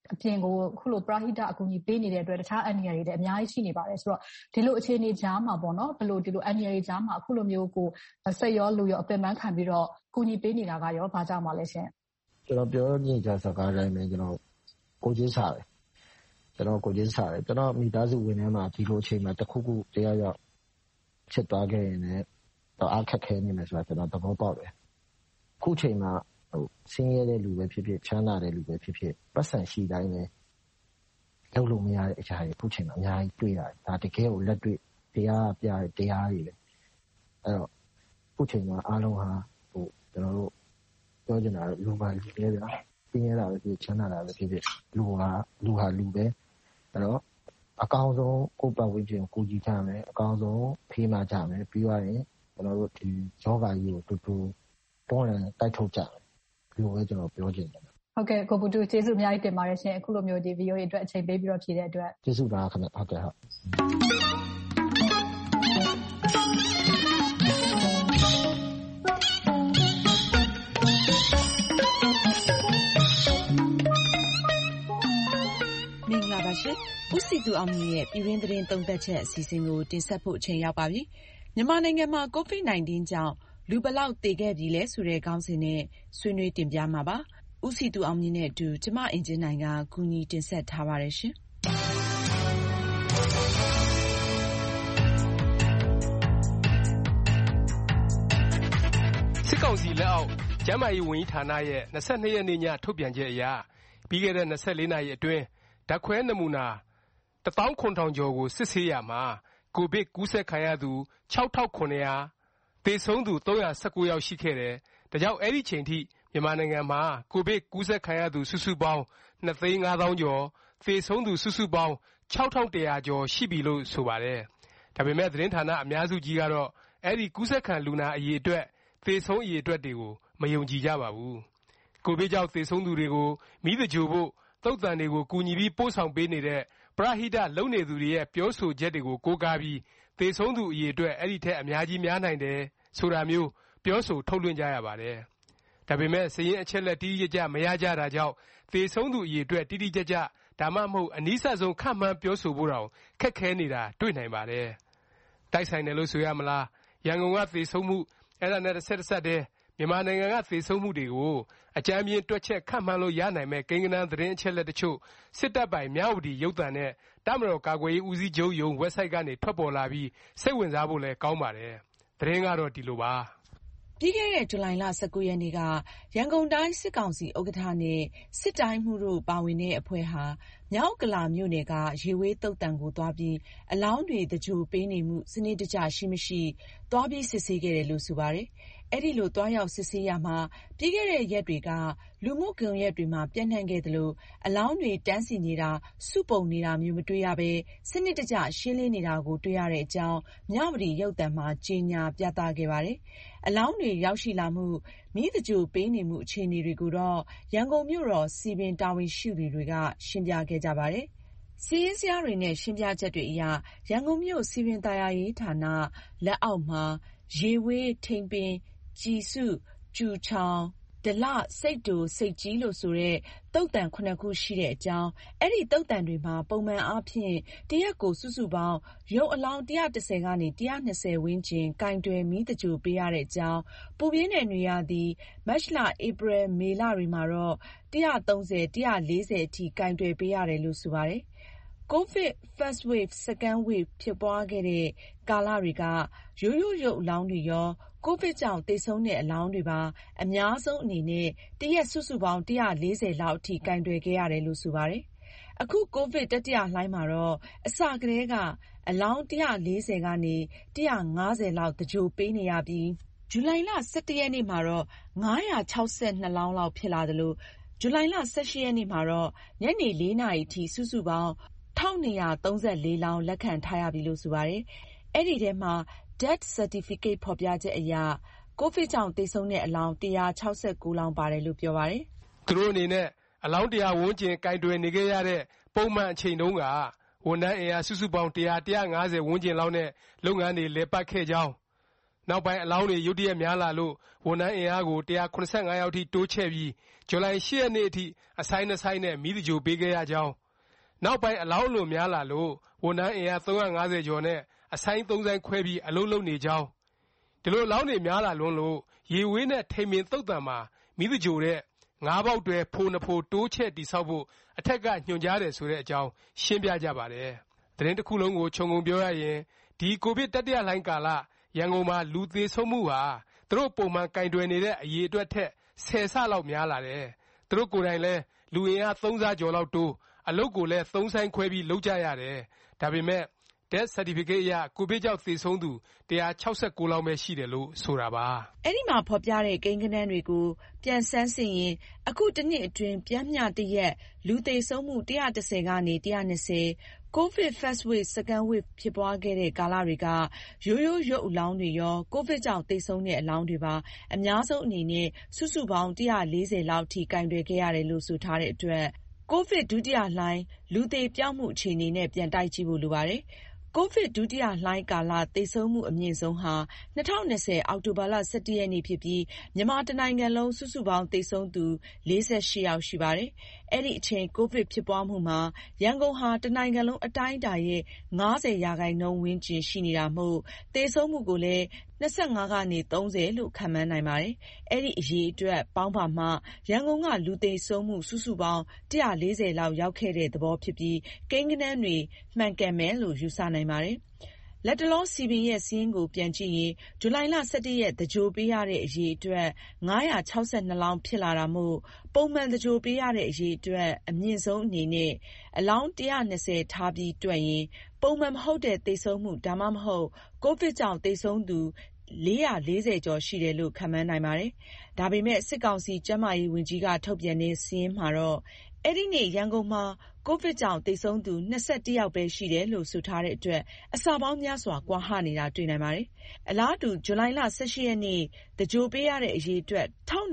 အပြင်ကိုခုလိုပရဟိတအကူအညီပေးနေတဲ့အတွက်တခြားအန္တရာယ်တွေလည်းအများကြီးရှိနေပါတယ်ဆိုတော့ဒီလိုအခြေအနေကြားမှာပေါ့နော်ဒီလိုအန္တရာယ်ကြားမှာအခုလိုမျိုးကိုစိတ်ရောလူရောအပင်ပန်းခံပြီးတော့ကူညီပေးနေတာကရောဘာကြောင့်ပါလဲရှင်ကျွန်တော်ပြောနေကြစကားတိုင်းပဲကျွန်တော်ကိုချင်းစားတယ်ကျွန်တော်မိသားစုဝင်ထဲမှာဒီလိုအချိန်မှာတစ်ခုခုတရားရောက်ဖြစ်သွားခဲ့ရင်လည်းတော့အခက်ခဲနေမယ်ဆိုတာကျွန်တော်သဘောပေါက်တယ်ခုချိန်မှာဆင်းရဲတဲ့လူပဲဖြစ်ဖြစ်ချမ်းသာတဲ့လူပဲဖြစ်ဖြစ်ပတ်စံရှိတိုင်းပဲလုပ်လို့မရတဲ့အရာတွေခုချိန်မှာအများကြီးတွေ့ရတယ်ဒါတကယ်ကိုလက်တွေ့တရားပြတဲ့တရားတွေလေအဲ့တော့ခုချိန်မှာအားလုံးဟာကျွန်တော်တို့ပြောချင်တာလူပါလူပဲဗျာဆင်းရဲတာပဲဖြစ်ချမ်းသာတာပဲဖြစ်ဖြစ်လူဟာလူပဲအဲ့တော့အကောင်းဆုံးကိုယ့်ပတ်ဝန်းကျင်ကိုကြည့်ကြမယ်အကောင်းဆုံးဖေးမှကြမယ်ပြီးသွားရင်ကျွန်တော်တို့ဒီယောဂကြီးကိုတူတူတွန်းလှန်တိုက်ထုတ်ကြမယ်ဒီလိုပဲကျွန်တော်ပြောချင်တယ်ဟုတ်ကဲ့ကိုဘူတူကျေးဇူးအများကြီးတင်ပါတယ်ရှင်အခုလိုမျိုးဒီ video အတွက်အချိန်ပေးပြီးတော့ဖြည့်တဲ့အတွက်ကျေးဇူးပါခင်ဗျဟုတ်ကဲ့ဟုတ်မင်္ဂလာပါရှင်ဦးစီသူအောင်မြင့်ရဲ့ပြည်တွင်းသတင်းသုံးသပ်ချက်အစီအစဉ်ကိုတင်ဆက်ဖို့အချိန်ရောက်ပါပြီမြန်မာနိုင်ငံမှာ COVID-19 ကြောင့်လူဘလောက်သေခဲ့ပြီလဲဆိုတဲ့ခေါင်းစဉ်နဲ့ဆွေးနွေးတင်ပြမှာပါဦးစီသူအောင်မြင့်နဲ့အတူကျမအင်ဂျင်နိုင်ကကူညီတင်ဆက်ထားပါတယ်ရှင်စစ်ကောင်စီလက်အောက်ကျန်းမာရေးဝန်ကြီးဌာနရဲ့22ရက်နေ့ညထုတ်ပြန်ချက်အရပြီးခဲ့တဲ့24နာရီအတွင်းဓာတ်ခွဲနမူနာ 1,900 ကျော်ကိုစစ်ဆေးရမှာကိုဗစ်ကူးစက်ခံရသူ 6,900 သေဆုံးသူ 319 ယောက်ရှိခဲ့တယ်။ဒါကြောင့်အဲ့ဒီချိန်ထိမြန်မာနိုင်ငံမှာကိုဗစ်ကူးစက်ခံရသူစုစုပေါင်း 2,500,000 ကျော်သေဆုံးသူစုစုပေါင်း 6,100 ကျော်ရှိပြီလို့ဆိုပါတယ်။ဒါပေမဲ့သတင်းဌာနအများစုကြီးကတော့အဲ့ဒီကူးစက်ခံလူနာအရေအတွက်သေဆုံးအရေအတွက်တွေကိုမယုံကြည်ကြပါဘူး။ကိုဗစ်ကြောင့်သေဆုံးသူတွေကိုမိသဂြိုလ်ဖို့သုတ်သန်တွေကိုကူညီပြီးပို့ဆောင်ပေးနေတဲ့ပရဟိတလုပ်နေသူတွေရဲ့ပြောဆိုချက်တွေကိုကိုးကားပြီးသေဆုံးသူအရေအတွက်အဲ့ဒီထက်အများကြီးများနိုင်တယ်ဆိုတာမျိုးပြောဆိုထုတ်လွှင့်ကြရပါတယ်။ဒါပေမဲ့စာရင်းအချက်လက်တိတိကျကျမရကြတာကြောင့်သေဆုံးသူအရေအတွက်တိတိကျကျဒါမှမဟုတ်အနည်းဆက်ဆုံးခန့်မှန်းပြောဆိုဖို့တောင်ခက်ခဲနေတာတွေ့နိုင်ပါတယ်။တိုက်ဆိုင်တယ်လို့ဆိုရမလားရန်ကုန်ကသေဆုံးမှုအဲ့ဒါနဲ့တစ်ဆက်တည်းမြန်မာနိုင်ငံကသေဆုံးမှုတွေကိုအကြမ်းပြင်းတွက်ချက်ခန့်မှန်းလို့ရနိုင်မဲ့ကိန်းဂဏန်းသတင်းအချက်လက်တချို့စစ်တပ်ပိုင်မြဝတီရုပ်သံနဲ့တပ်မတော်ကာကွယ်ရေးဦးစီးချုပ်ရုံး website ကနေထွက်ပေါ်လာပြီးစိတ်ဝင်စားဖို့လည်းကောင်းပါတယ်။သတင်းကတော့ဒီလိုပါ။ပြီးခဲ့တဲ့ဇူလိုင်လ19ရက်နေ့ကရန်ကုန်တိုင်းစစ်ကောင်စီဥက္ကဋ္ဌနဲ့စစ်တိုင်းမှုတို့ပါဝင်တဲ့အဖွဲ့ဟာမြောက်ဥက္ကလာမြို့နယ်ကရေဝေးသုတ်တံကိုသွားပြီးအလောင်းတွေသဂြိုလ်ပေးနေမှုစနစ်တကျရှိမရှိသွားပြီးစစ်ဆေးခဲ့တယ်လို့ဆိုပါတယ်။အဲ့ဒီလိုသွားရောက်စစ်ဆေးရမှာပြီးခဲ့တဲ့ရက်တွေကလူမှုကွန်ရက်တွေမှာပြန့်နှံ့ခဲ့သလိုအလောင်းတွေတန်းစီနေတာစုပုံနေတာမျိုးမတွေ့ရဘဲစနစ်တကျရှင်းလင်းနေတာကိုတွေ့ရတဲ့အကြောင်းမြဝတီရုပ်သံမှာကြေညာပြသခဲ့ပါတယ်။အလောင်းတွေရောက်ရှိလာမှုမိသဂြိုလ်ပေးနေမှုအခြေအနေတွေကိုတော့ရန်ကုန်မြို့တော်စီပင်တာဝန်ရှိသူတွေကရှင်းပြခဲ့ကြပါတယ်။စီးရင်စရာတွေနဲ့ရှင်းပြချက်တွေအရရန်ကုန်မြို့စီပင်သာယာရေးဌာနလက်အောက်မှာရေဝေးထိန်ပင်ကြည်စုကျူချောင်ဒလစိတ်တူစိတ်ကြီးလို့ဆိုတဲ့သုတ်တံ9ခုရှိတဲ့အကြောင်းအဲ့ဒီသုတ်တံတွေမှာပုံမှန်အားဖြင့်တရက်ကိုစုစုပေါင်းရုပ်အလောင်း110ကနေ120ဝန်းကျင်ကင်တွယ်မိသကြိုပေးရတဲ့အကြောင်းပူပြင်းတဲ့နေရာသည်မတ်လဧပြီမေလတွေမှာတော့130 140အထိကင်တွယ်ပေးရတယ်လို့ဆိုပါတယ်COVID first wave second wave ဖြစ်ပွားခဲ့တဲ့ကာလတွေကရိုးရုပ်အလောင်းတွေရောကိုဗစ်ကြောင့်သေဆုံးတဲ့အလောင်းတွေပါအများဆုံးအနေနဲ့တရက်စုစုပေါင်း140လောက်အထိကင်တွယ်ခဲ့ရတယ်လို့ဆိုပါတယ်။အခုကိုဗစ်တတိယလှိုင်းမှာတော့အစကတည်းကအလောင်း140ကနေ150လောက်သဂြိုလ်ပေးနေရပြီးဇူလိုင်လ17ရက်နေ့မှာတော့962လောင်းလောက်ဖြစ်လာတယ်လို့ဇူလိုင်လ18ရက်နေ့မှာတော့ညနေ4နာရီအထိစုစုပေါင်း1234လောင်းလက်ခံထားရပြီလို့ဆိုပါတယ်။အဲ့ဒီထဲမှာDeath Certificate ဖော်ပြချက်အရကိုဗစ်ကြောင့်သေဆုံးတဲ့အလောင်း169လောင်းပါတယ်လို့ပြောပါတယ်။သူတို့အနေနဲ့အလောင်း100ဝန်းကျင်ကင်တွယ်နေခဲ့ရတဲ့ပုံမှန်အချိန်တုန်းကဝန်ထမ်းအင်အားစုစုပေါင်း100 150ဝန်းကျင်လောက်နဲ့လုပ်ငန်းတွေလည်ပတ်ခဲ့ကြောင်းနောက်ပိုင်းအလောင်းတွေရုတ်တရက်များလာလို့ဝန်ထမ်းအင်အားကို185ယောက်ထိတိုးချဲ့ပြီးဇူလိုင်8ရက်နေ့အထိအဆိုင်း2ဆိုင်းနဲ့မီးသဂြိုလ်ပေးခဲ့ရကြောင်းနောက်ပိုင်းအလောင်းအလွန်များလာလို့ဝန်ထမ်းအင်အား350ကျော်နဲ့အဆိုင်း3ဆိုင်းခွဲပြီးအလုပ်လုပ်နေကြောင်းဒီလိုအလောင်းတွေများလာလွန်းလို့ရေဝေးနဲ့ထိန်ပင်သုတ်တံမှာမီးသဂြိုလ်တဲ့9ပေါက်တွဲဖိုး2ဖိုးတိုးချဲ့တည်ဆောက်ဖို့အထက်ကညွှန်ကြားတယ်ဆိုတဲ့အကြောင်းရှင်းပြကြပါတယ်သတင်းတစ်ခုလုံးကိုခြုံငုံပြောရရင်ဒီကိုဗစ်တတိယလှိုင်းကာလရန်ကုန်မှာလူသေဆုံးမှုဟာသူတို့ပုံမှန်ကင်တွယ်နေတဲ့အရေအတွက်ထက်10ဆလောက်များလာတယ်သူတို့ကိုယ်တိုင်လည်းလူအင်အား3ဆကျော်လောက်တိုးအလုပ်ကိုလည်း3ဆိုင်းခွဲပြီးလုပ်ကြရတယ်ဒါပေမဲ့Death Certificate အရကိုဗစ်ကြောင့်သေဆုံးသူ169လောက်ပဲရှိတယ်လို့ဆိုတာပါအဲ့ဒီမှာဖော်ပြတဲ့ကိန်းဂဏန်းတွေကိုပြန်ဆန်းစစ်ရင်အခုတစ်နှစ်အတွင်းပြန်မျှတရက်လူသေဆုံးမှု110ကနေ120ကိုဗစ် First Wave Second Wave ဖြစ်ပွားခဲ့တဲ့ကာလတွေကရိုးရုပ်အလောင်းတွေရောကိုဗစ်ကြောင့်သေဆုံးတဲ့အလောင်းတွေပါအများဆုံးအနေနဲ့စုစုပေါင်း140လောက်ထိကင်တွယ်ခဲ့ရတယ်လို့ဆိုထားတဲ့အတွက်ကိုဗစ်ဒုတိယလှိုင်းလူသေပြောင်းမှုအခြေအနေနဲ့ပြန်တိုက်ကြည့်ဖို့လိုပါတယ်ကိုဗစ်ဒုတိယလှိုင်းကာလသေဆုံးမှုအမြင့်ဆုံးဟာ2020အောက်တိုဘာလ17ရက်နေ့ဖြစ်ပြီးမြန်မာတနိုင်ငံလုံးစုစုပေါင်းသေဆုံးသူ48ယောက်ရှိပါတယ်။အဲ့ဒီအချိန်ကိုဗစ်ဖြစ်ပွားမှုမှာရန်ကုန်ဟာတနိုင်ငံလုံးအတိုင်းအတာရဲ့90%ဝန်းကျင်ရှိနေတာမို့သေဆုံးမှုကိုလည်း25ကနေ30လို့ခန့်မှန်းနိုင်ပါတယ်။အဲ့ဒီအရေးအတွက်ပေါင်းပါမှရန်ကုန်ကလူသေဆုံးမှုစုစုပေါင်း140လောက်ရောက်ခဲ့တဲ့သဘောဖြစ်ပြီးကိန်းဂဏန်းတွေမှန်ကန်မယ်လို့ယူဆနိုင်ပါတယ်။လက်တလောစီပင်ရဲ့စီးရင်ကိုပြန်ကြည့်ရင်ဇူလိုင်လ17ရက်သကြိုပေးရတဲ့အရေးအတွက်962လောင်းဖြစ်လာတာမို့ပုံမှန်သကြိုပေးရတဲ့အရေးအတွက်အမြင့်ဆုံးအနေနဲ့အလောင်း120ထားပြီးတွက်ရင်ပုံမှန်မဟုတ်တဲ့သေဆုံးမှုဒါမှမဟုတ်ကိုဗစ်ကြောင့်သေဆုံးသူ440ကျော်ရှိတယ်လို့ခန့်မှန်းနိုင်ပါတယ်။ဒါပေမဲ့စစ်ကောင်စီကျန်းမာရေးဝန်ကြီးကထုတ်ပြန်တဲ့စာရင်းမှာတော့အဲ့ဒီနေ့ရန်ကုန်မှာကိုဗစ်ကြောင့်သေဆုံးသူ21ယောက်ပဲရှိတယ်လို့ဆိုထားတဲ့အတွက်အစပေါင်းများစွာကွာဟနေတာတွေ့နိုင်ပါတယ်။အလားတူဇူလိုင်လ18ရက်နေ့သကြိုပေးရတဲ့အရေးအတွက်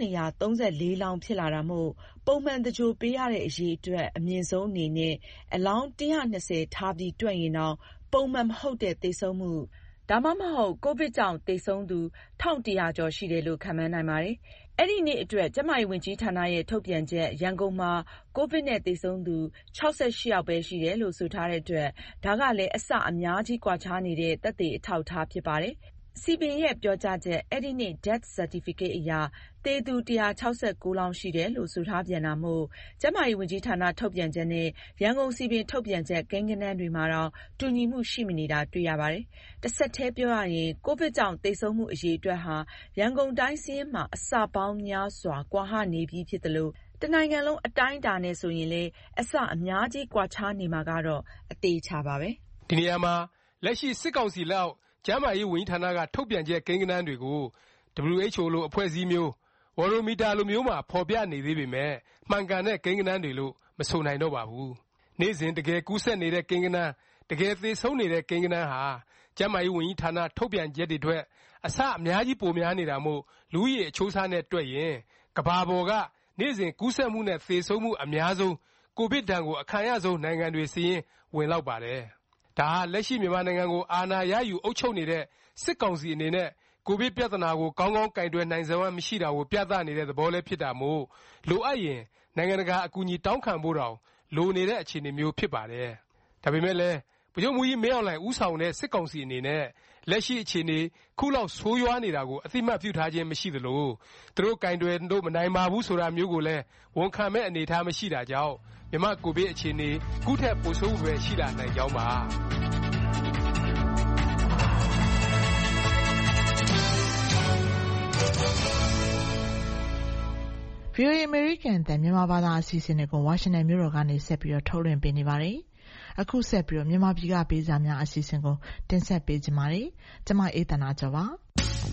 1234လောင်းဖြစ်လာတာမို့ပုံမှန်သကြိုပေးရတဲ့အရေးအတွက်အမြင့်ဆုံးအနေနဲ့အလောင်း120ထားပြီးတွက်ရင်တော့ပုံမှန်မဟုတ်တဲ့သေဆုံးမှုဒါမှမဟုတ်ကိုဗစ်ကြောင့်သေဆုံးသူ1100ကျော်ရှိတယ်လို့ခန့်မှန်းနိုင်ပါတယ်။အဲ့ဒီနေ့အတွက်ကျန်းမာရေးဝန်ကြီးဌာနရဲ့ထုတ်ပြန်ချက်ရန်ကုန်မှာကိုဗစ်နဲ့သေဆုံးသူ68ယောက်ပဲရှိတယ်လို့ဆိုထားတဲ့အတွက်ဒါကလည်းအဆအများကြီးကွာခြားနေတဲ့သက်သေအထောက်အထားဖြစ်ပါတယ်။စီပင်ရဲ့ပြောကြားချက်အဲ့ဒီနေ့ Death Certificate အရသေသူ169လောင်းရှိတယ်လို့ဆိုထားပြန်တာမို့ကျန်းမာရေးဝန်ကြီးဌာနထုတ်ပြန်ချက်နဲ့ရန်ကုန်စီပင်ထုတ်ပြန်ချက်ကိန်းဂဏန်းတွေမှာတော့တူညီမှုရှိမနေတာတွေ့ရပါတယ်။တစ်ဆက်တည်းပြောရရင်ကိုဗစ်ကြောင့်သေဆုံးမှုအရေးအတွက်ဟာရန်ကုန်တိုင်းစီးရင်မှာအစပေါင်းများစွာကွာဟနေပြီးဖြစ်တယ်လို့တနိုင်ငံလုံးအတိုင်းအတာနဲ့ဆိုရင်လေအစအများကြီးကွာခြားနေမှာကတော့အသေးချပါပဲ။ဒီနေရာမှာလက်ရှိစစ်ကောင်စီလက်အောက်ကျန်းမာရေးဝန်ကြီးဌာနကထုတ်ပြန်ချက်ကိန်းဂဏန်းတွေကို WHO လိုအဖွဲ့အစည်းမျိုးဝါရိုမီတာလိုမျိုးမှာဖော်ပြနေသေးပေမဲ့မှန်ကန်တဲ့ကိန်းဂဏန်းတွေလို့မဆိုနိုင်တော့ပါဘူး။နေ့စဉ်တကယ်ကူးစက်နေတဲ့ကိန်းဂဏန်းတကယ်သေဆုံးနေတဲ့ကိန်းဂဏန်းဟာကျန်းမာရေးဝန်ကြီးဌာနထုတ်ပြန်ချက်တွေအတွက်အဆအများကြီးပိုများနေတာမို့လူဦးရေအချိုးအစားနဲ့တွက်ရင်ကမ္ဘာပေါ်ကနေ့စဉ်ကူးစက်မှုနဲ့သေဆုံးမှုအများဆုံးကိုဗစ်ဒဏ်ကိုအခံရဆုံးနိုင်ငံတွေစီရင်ဝင်လောက်ပါတယ်။ဒါဟာလက်ရှိမြန်မာနိုင်ငံကိုအာဏာရယူအုပ်ချုပ်နေတဲ့စစ်ကောင်စီအနေနဲ့ကိုဗစ်ပြဿနာကိုကောင်းကောင်းကင်တွယ်နိုင်စွမ်းမရှိတာကိုပြသနေတဲ့သဘောလည်းဖြစ်တာမို့လိုအပ်ရင်နိုင်ငံတကာအကူအညီတောင်းခံဖို့တောင်လိုနေတဲ့အခြေအနေမျိုးဖြစ်ပါတယ်။ဒါပေမဲ့လည်းဗိုလ်ချုပ်မှူးကြီးမင်းအောင်လှိုင်ဦးဆောင်တဲ့စစ်ကောင်စီအနေနဲ့လက်ရှိအခြေအနေခုလောက်ဆိုးရွားနေတာကိုအသိမှတ်ပြုထားခြင်းမရှိသလိုသူတို့ကင်တွယ်တို့မနိုင်ပါဘူးဆိုတာမျိုးကိုလည်းဝန်ခံမဲ့အနေအထားမရှိတာကြောင့်မြန်မာကိုဗစ်အခြေအနေခုထက်ပိုဆိုးပဲရှိလာနိုင်ကြောင်းပါ VOA American တန်မြန်မာဘာသာအစီအစဉ်တွေကိုဝါရှင်တန်မြို့တော်ကနေဆက်ပြီးတော့ထုတ်လွှင့်ပေးနေပါတယ်။အခုဆက်ပြီးတော့မြန်မာပြည်ကပေးစာများအစီအစဉ်ကိုတင်ဆက်ပေးကြပါမယ်။ကျွန်မအေးသနာကျော်ပါ။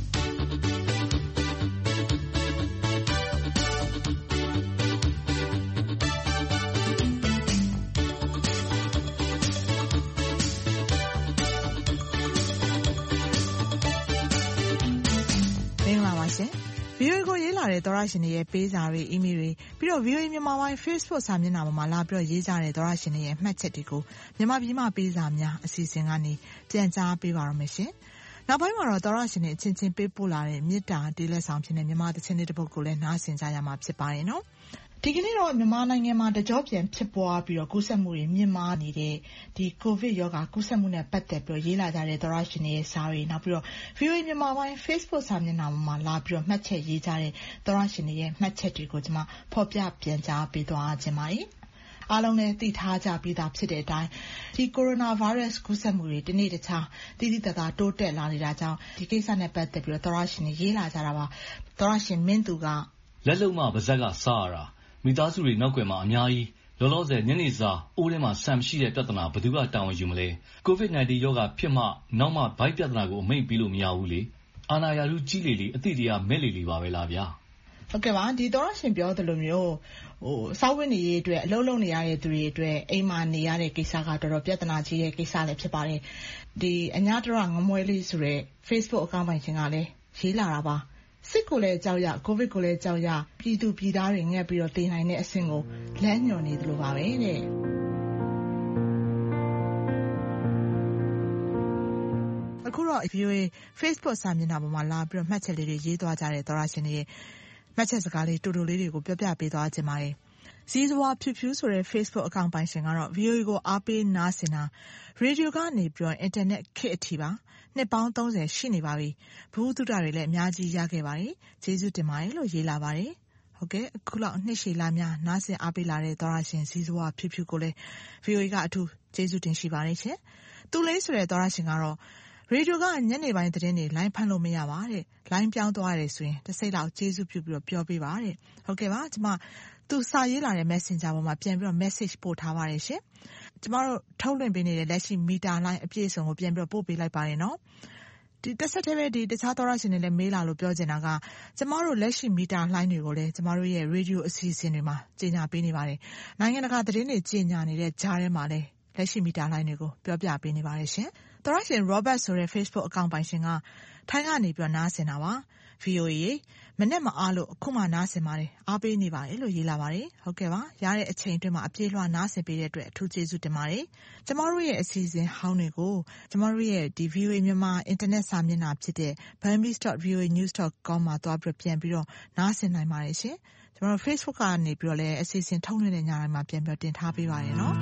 မင်္ဂလာပါရှင်။ VOA ကိုရေးလာတဲ့သောရရှင်တွေရဲ့ပေးစာတွေအီးမေးလ်တွေပြီးတော့ VOA မြန်မာပိုင်း Facebook စာမျက်နှာပေါ်မှာလာပြီးတော့ရေးကြတဲ့သောရရှင်တွေရဲ့မှတ်ချက်တွေကိုမြန်မာပြည်မှာပေးစာများအစီအစဉ်ကနေပြန်ကြားပေးပါရမယ်ရှင်။နောက်ပိုင်းမှာတော့သောရရှင်တွေအချင်းချင်းပေးပို့လာတဲ့မေတ္တာတေးလက်ဆောင်ဖြစ်တဲ့မြန်မာသချင်းလေးတစ်ပုဒ်ကိုလည်းနားဆင်ကြရမှာဖြစ်ပါတယ်နော်ဒီကနေ့တော့မြန်မာနိုင်ငံမှာတကြောပြန်ဖြစ်ပွားပြီးတော့ကူးစက်မှုတွေမြင့်မားနေတဲ့ဒီကိုဗစ်ရောဂါကူးစက်မှုနဲ့ပတ်သက်ပြီးရေးလာကြတဲ့သောရရှင်တွေရဲ့စာတွေနောက်ပြီးတော့ VOA မြန်မာပိုင်း Facebook စာမျက်နှာမှာလာပြီးတော့မှတ်ချက်ရေးကြတဲ့သောရရှင်တွေရဲ့မှတ်ချက်တွေကိုကျွန်မဖော်ပြပြန်ကြားပေးသွားခြင်းပါတယ်အားလုံးလည်းသိထားကြပြီးသားဖြစ်တဲ့အတိုင်းဒီကိုရိုနာဗိုင်းရပ်စ်ကူးစက်မှုတွေတနေ့တခြားတိတိတသာတိုးတက်လာနေတာကြောင့်ဒီကိစ္စနဲ့ပတ်သက်ပြီးတော့သောရရှင်တွေရေးလာကြတာပါသောရရှင်မင်းသူကလက်လုံမှပါဇက်ကစားရတာမိသားစုတွေနောက်ွယ်မှာအများကြီးလောလောဆယ်ညနေစာအိုးထဲမှာဆန်မရှိတဲ့ပြဿနာဘယ်သူကတာဝန်ယူမလဲ COVID-19 ရောဂါဖြစ်မှနောက်မှဗိုက်ပြဿနာကိုအမိန့်ပြီးလို့မရဘူးလေအာဏာရလူကြီးလေအတိတရားမဲ့လေပါပဲလားဗျာဟုတ်ကဲ့ပါဒီသောရရှင်ပြောသလိုမျိုးစောက်ဝင်းနေရေးအတွက်အလုံးလုံးနေရတဲ့သူတွေအတွက်အိမ်မှာနေရတဲ့ကိစ္စကတော်တော်ပြဿနာကြီးတဲ့ကိစ္စလည်းဖြစ်ပါတယ်ဒီအညာတရငမွဲလေးဆိုတဲ့ Facebook အကောင့်ပိုင်ရှင်ကလည်းရေးလာတာပါစစ်ကိုလည်းကြောက်ရကိုဗစ်ကိုလည်းကြောက်ရပြည်သူပြည်သားတွေငက်ပြီးတော့တင်နိုင်တဲ့အဆင့်ကိုလမ်းညွှန်နေသလိုပါပဲတဲ့အခုတော့ VOA Facebook စာမျက်နှာပေါ်မှာလာပြီးတော့မှတ်ချက်လေးတွေရေးသွားကြတဲ့သောရရှင်တွေရဲ့မှတ်ချက်စကားလေးတူတူလေးတွေကိုပြောပြပေးသွားခြင်းပါတယ်ဇီးစွာဖြူဖြူဆိုတဲ့ Facebook အကောင့်ပိုင်ရှင်ကတော့ VOA ကိုအားပေးနားဆင်တာရေဒီယိုကနေပြီးတော့အင်တာနက်ခေတ်အထိပါနှစ်ပေါင်း30ရှိနေပါပြီဘုဟုတုတတွေလည်းအများကြီးရခဲ့ပါတယ်ကျေးဇူးတင်ပါတယ်လို့ရေးလာပါတယ်ဟုတ်ကဲ့အခုလောက်နှစ်ရှည်လာများနားဆင်အားပေးလာတဲ့သောရရှင်ဇီးစွာဖြူဖြူကိုလည်း VOA ကအထူးကျေးဇူးတင်ရှိပါတယ်ရှင်သူလေးဆိုတဲ့သောရရှင်ကတော့ရေဒီယိုကညနေပိုင်းသတင်းတွေလိုင်းဖမ်းလို့မရပါတဲ့လိုင်းပြောင်းသွားရတယ်ဆိုရင်တစ်စိတ်လောက်ကျေးဇူးပြုပြီးတော့ပြောပေးပါတဲ့ဟုတ်ကဲ့ပါကျွန်မသူစာရေးလာတဲ့ Messenger ပေါ်မှာပြန်ပြီးတော့ message ပို့ထားပါတယ်ရှင်ကျမတို့ထုတ်လွှင့်ပေးနေတဲ့လက်ရှိမီတာလိုင်းအပြည့်အစုံကိုပြန်ပြီးတော့ပို့ပေးလိုက်ပါတယ်နော်ဒီတစ်ဆက်တည်းပဲဒီတခြားသောရရှင်တွေလည်းမေးလာလို့ပြောချင်တာကကျမတို့လက်ရှိမီတာလိုင်းတွေကိုလည်းကျမတို့ရဲ့ရေဒီယိုအစီအစဉ်တွေမှာကြီးညာပေးနေပါတယ်နိုင်ငံတကာသတင်းတွေကြီးညာနေတဲ့ကြားထဲမှာလည်းလက်ရှိမီတာလိုင်းတွေကိုပြောပြပေးနေပါတယ်ရှင်သောရရှင် Robert ဆိုတဲ့ Facebook အကောင့်ပိုင်ရှင်ကထိုင်းကနေပြီးနားဆင်တာပါ VOA မနေ့မအားလို့အခုမှနားဆင်ပါတယ်အားပေးနေပါတယ်လို့ရေးလာပါတယ်ဟုတ်ကဲ့ပါရတဲ့အချိန်အတွင်းမှာအပြည့်လွှာနားဆင်ပေးတဲ့အတွက်အထူးကျေးဇူးတင်ပါတယ်ကျမတို့ရဲ့အစီအစဉ်ဟောင်းတွေကိုကျမတို့ရဲ့ဒီ VOA မြန်မာအင်တာနက်စာမျက်နှာဖြစ်တဲ့ burmese.voanews.com မှာသွားပြီးပြန်ပြီးတော့နားဆင်နိုင်ပါတယ်ရှင်ကျမတို့ Facebook ကနေပြီးတော့လည်းအစီအစဉ်ထုတ်လွှင့်တဲ့ညတိုင်းမှာပြန်ပြီးတင်ထားပေးပါတယ်နော်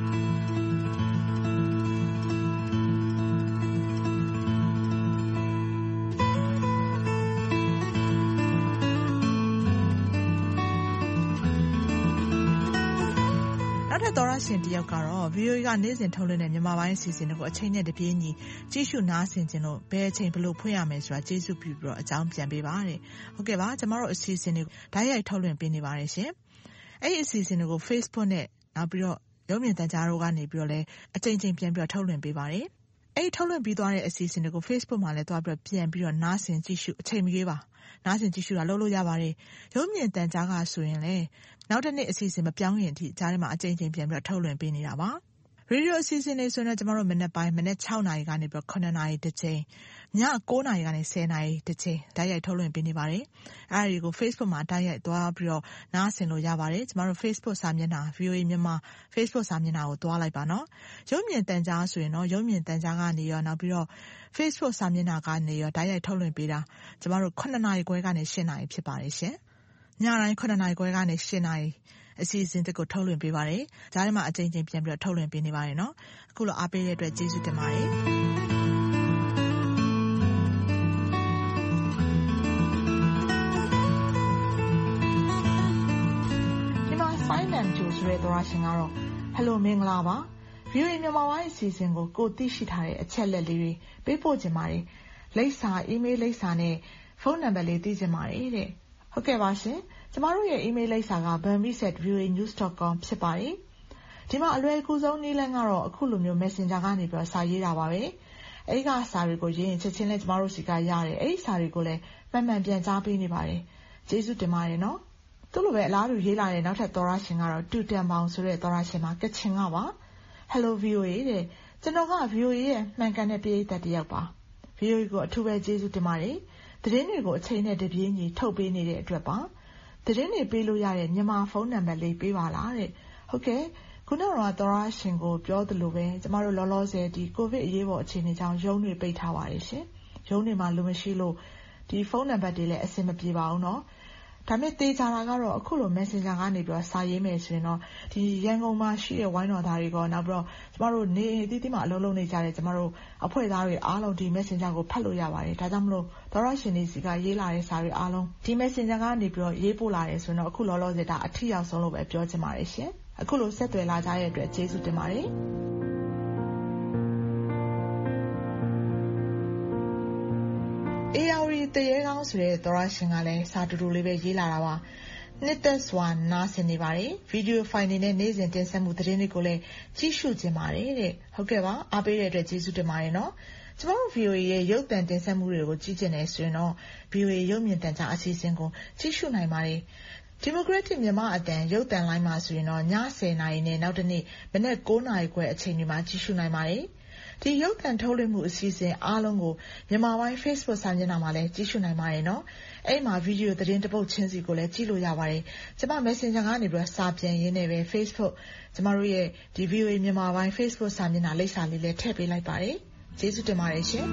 သောရရှင်တယောက်ကတော့ VOA ကနေ့စဉ်ထုတ်လွှင့်တဲ့မြန်မာပိုင်းအစီအစဉ်တွေကိုအချိန်နဲ့တပြေးညီကြည့်ရှုနားဆင်ခြင်းလို့ဘယ်အချိန်ဘယ်လိုဖွင့်ရမယ်ဆိုတာကျေးဇူးပြုပြီးတော့အကြောင်းပြန်ပေးပါတဲ့ဟုတ်ကဲ့ပါကျမတို့အစီအစဉ်တွေကိုဓာတ်ရိုက်ထုတ်လွှင့်ပေးနေပါတယ်ရှင်အဲ့ဒီအစီအစဉ်တွေကို Facebook နဲ့နောက်ပြီးတော့ရုပ်မြင်သံကြားတို့ကနေပြီးတော့လည်းအချိန်ချင်းပြန်ပြီးတော့ထုတ်လွှင့်ပေးပါတယ်အဲ့ဒီထုတ်လွှင့်ပြီးသွားတဲ့အစီအစဉ်တွေကို Facebook မှာလည်းသွားပြီးတော့ပြန်ပြီးတော့နားဆင်ကြည့်ရှုအချိန်မရွေးပါနားဆင်ကြည့်ရှုတာလုပ်လို့ရပါတယ်ရုပ်မြင်သံကြားကဆိုရင်လည်းနောက်တစ်နေ့အစီအစဉ်မပြောင်းရင်အထိကြားထဲမှာအချိန်ချင်းပြန်ပြီးတော့ထုတ်လွှင့်ပေးနေတာပါရေဒီယိုအစီအစဉ်တွေဆိုရင်တော့ကျမတို့မနေ့ပိုင်းမနေ့6နာရီကနေပြီးတော့9နာရီတစ်ချိန်ည9နာရီကနေ10နာရီတစ်ချိန်ဓာတ်ရိုက်ထုတ်လွှင့်ပေးနေပါတယ်အဲဒီကို Facebook မှာဓာတ်ရိုက်သွားပြီးတော့နားဆင်လို့ရပါတယ်ကျမတို့ Facebook စာမျက်နှာ VOA မြန်မာ Facebook စာမျက်နှာကိုသွားလိုက်ပါနော်ရုပ်မြင်သံကြားဆိုရင်တော့ရုပ်မြင်သံကြားကနေရောနောက်ပြီးတော့ Facebook စာမျက်နှာကနေရောဓာတ်ရိုက်ထုတ်လွှင့်ပေးတာကျမတို့9နာရီခွဲကနေ10နာရီဖြစ်ပါတယ်ရှင်ညတိုင်း9နာရီခွဲကနေ10နာရီအစီအစဉ်တွေကိုထုတ်လွှင့်ပေးပါတယ်။ဒါထဲမှာအချိန်ချင်းပြန်ပြီးတော့ထုတ်လွှင့်ပေးနေပါတယ်နော်။အခုလိုအားပေးတဲ့အတွက်ကျေးဇူးတင်ပါတယ်။ဒီမှာ Simon Joe ဆိုတဲ့သောရရှင်ကတော့ Hello မင်္ဂလာပါ။ VOA မြန်မာပိုင်းအစီအစဉ်ကိုသိရှိထားတဲ့အချက်လက်လေးတွေပေးပို့ခြင်းပါတယ်။လိပ်စာ email လိပ်စာနဲ့ဖုန်းနံပါတ်လေးသိချင်ပါတယ်တဲ့။ဟုတ်ကဲ့ပါရှင်။ကျမတို့ရဲ့ email လိပ်စာက burmese@voanews.com ဖြစ်ပါတယ်။ဒီမှာအလွယ်ကူဆုံးနည်းလမ်းကတော့အခုလိုမျိုး Messenger ကနေပြီးစာရေးတာပါပဲ။အဲဒီကစာတွေကိုရေးရင်ချက်ချင်းလည်းကျမတို့စီကရတယ်။အဲဒီစာတွေကိုလည်းမှန်မှန်ပြန်ကြားပေးနေပါတယ်။ကျေးဇူးတင်ပါတယ်နော်။သူ့လိုပဲအလားတူရေးလာတဲ့နောက်ထပ်သောရရှင်ကတော့တူတန်ပေါင်ဆိုတဲ့သောရရှင်မှာကချင်ကပါ။ Hello VOA တဲ့။ကျွန်တော်က VOA ရဲ့မှန်ကန်တဲ့ပရိသတ်တစ်ယောက်ပါ။ VOA ကိုအထူးပဲကျေးဇူးတင်ပါတယ်။သတင်းတွေကိုအချိန်နဲ့တပြေးညီထုတ်ပေးနေတဲ့အတွက်ပါ။သတင်းတွေပေးလို့ရတဲ့မြန်မာဖုန်းနံပါတ်လေးပေးပါလားတဲ့။ဟုတ်ကဲ့ခုနကတော့သောရရှင်ကိုပြောသလိုပဲကျမတို့လောလောဆယ်ဒီကိုဗစ်အရေးပေါ်အခြေအနေကြောင့်ရုံးတွေပိတ်ထားပါတယ်ရှင်။ရုံးတွေမှာလူမရှိလို့ဒီဖုန်းနံပါတ်တွေလည်းအဆင်မပြေပါဘူးเนาะဒါပေမဲ့တေချာတာကတော့အခုလို Messenger ကနေပြီးတော့စာရေးမယ်ဆိုရင်တော့ဒီရန်ကုန်မှာရှိတဲ့ဝိုင်းတော်သားတွေကနောက်ပြီးတော့ကျမတို့နေအသီးသီးမှာအလုပ်လုပ်နေကြတဲ့ကျမတို့အဖွဲ့သားတွေအားလုံးဒီ Messenger ကိုဖတ်လို့ရပါတယ်ဒါကြောင့်မလို့သောရရှင်တွေစီကရေးလာတဲ့စာတွေအားလုံးဒီ Messenger ကနေပြီးတော့ရေးပို့လာတယ်ဆိုရင်တော့အခုလောလောဆယ်ဒါအထီရောက်ဆုံးလို့ပဲပြောချင်ပါတယ်ရှင်အခုလိုဆက်သွယ်လာကြတဲ့အတွက်ကျေးဇူးတင်ပါတယ်ARI တရေကောင်းဆိုတဲ့သောရရှင်ကလည်းစာတူတူလေးပဲရေးလာတာပါနှစ်သက်စွာနားဆင်နေပါတယ်ဗီဒီယိုဖိုင်တွေနဲ့နေ့စဉ်တင်ဆက်မှုသတင်းတွေကိုလည်းကြည့်ရှုကြင်ပါတယ်တဲ့ဟုတ်ကဲ့ပါအားပေးတဲ့အတွက်ကျေးဇူးတင်ပါတယ်နော်ကျမတို့ VOA ရဲ့ရုပ်သံတင်ဆက်မှုတွေကိုကြည့်ကြင်နေဆိုရင်တော့ VOA ရုပ်မြင်သံကြားအစီအစဉ်ကိုကြည့်ရှုနိုင်ပါတယ်Democratic မြန်မာအတန်ရုပ်သံလိုင်းမှာဆိုရင်တော့ည10:00 နာရီနဲ့နောက်တစ်နေ့မနက်9:00 နာရီခွဲအချိန်တွေမှာကြည့်ရှုနိုင်ပါတယ်ဒီရုပ်သံထုတ်လွှင့်မှုအစီအစဉ်အားလုံးကိုမြန်မာပိုင်း Facebook စာမျက်နှာမှာလည်းကြည့်ရှုနိုင်ပါတယ်နော်အဲ့မှာဗီဒီယိုသတင်းတစ်ပုဒ်ချင်းစီကိုလည်းကြည့်လို့ရပါတယ်ကျွန်မ Messenger ကနေပြီးစာပြန်ရင်းနဲ့ပဲ Facebook ကျွန်မတို့ရဲ့ဒီ VOA မြန်မာပိုင်း Facebook စာမျက်နှာလိပ်စာလေးလည်းထည့်ပေးလိုက်ပါတယ်ကျေးဇူးတင်ပါတယ်ရှင်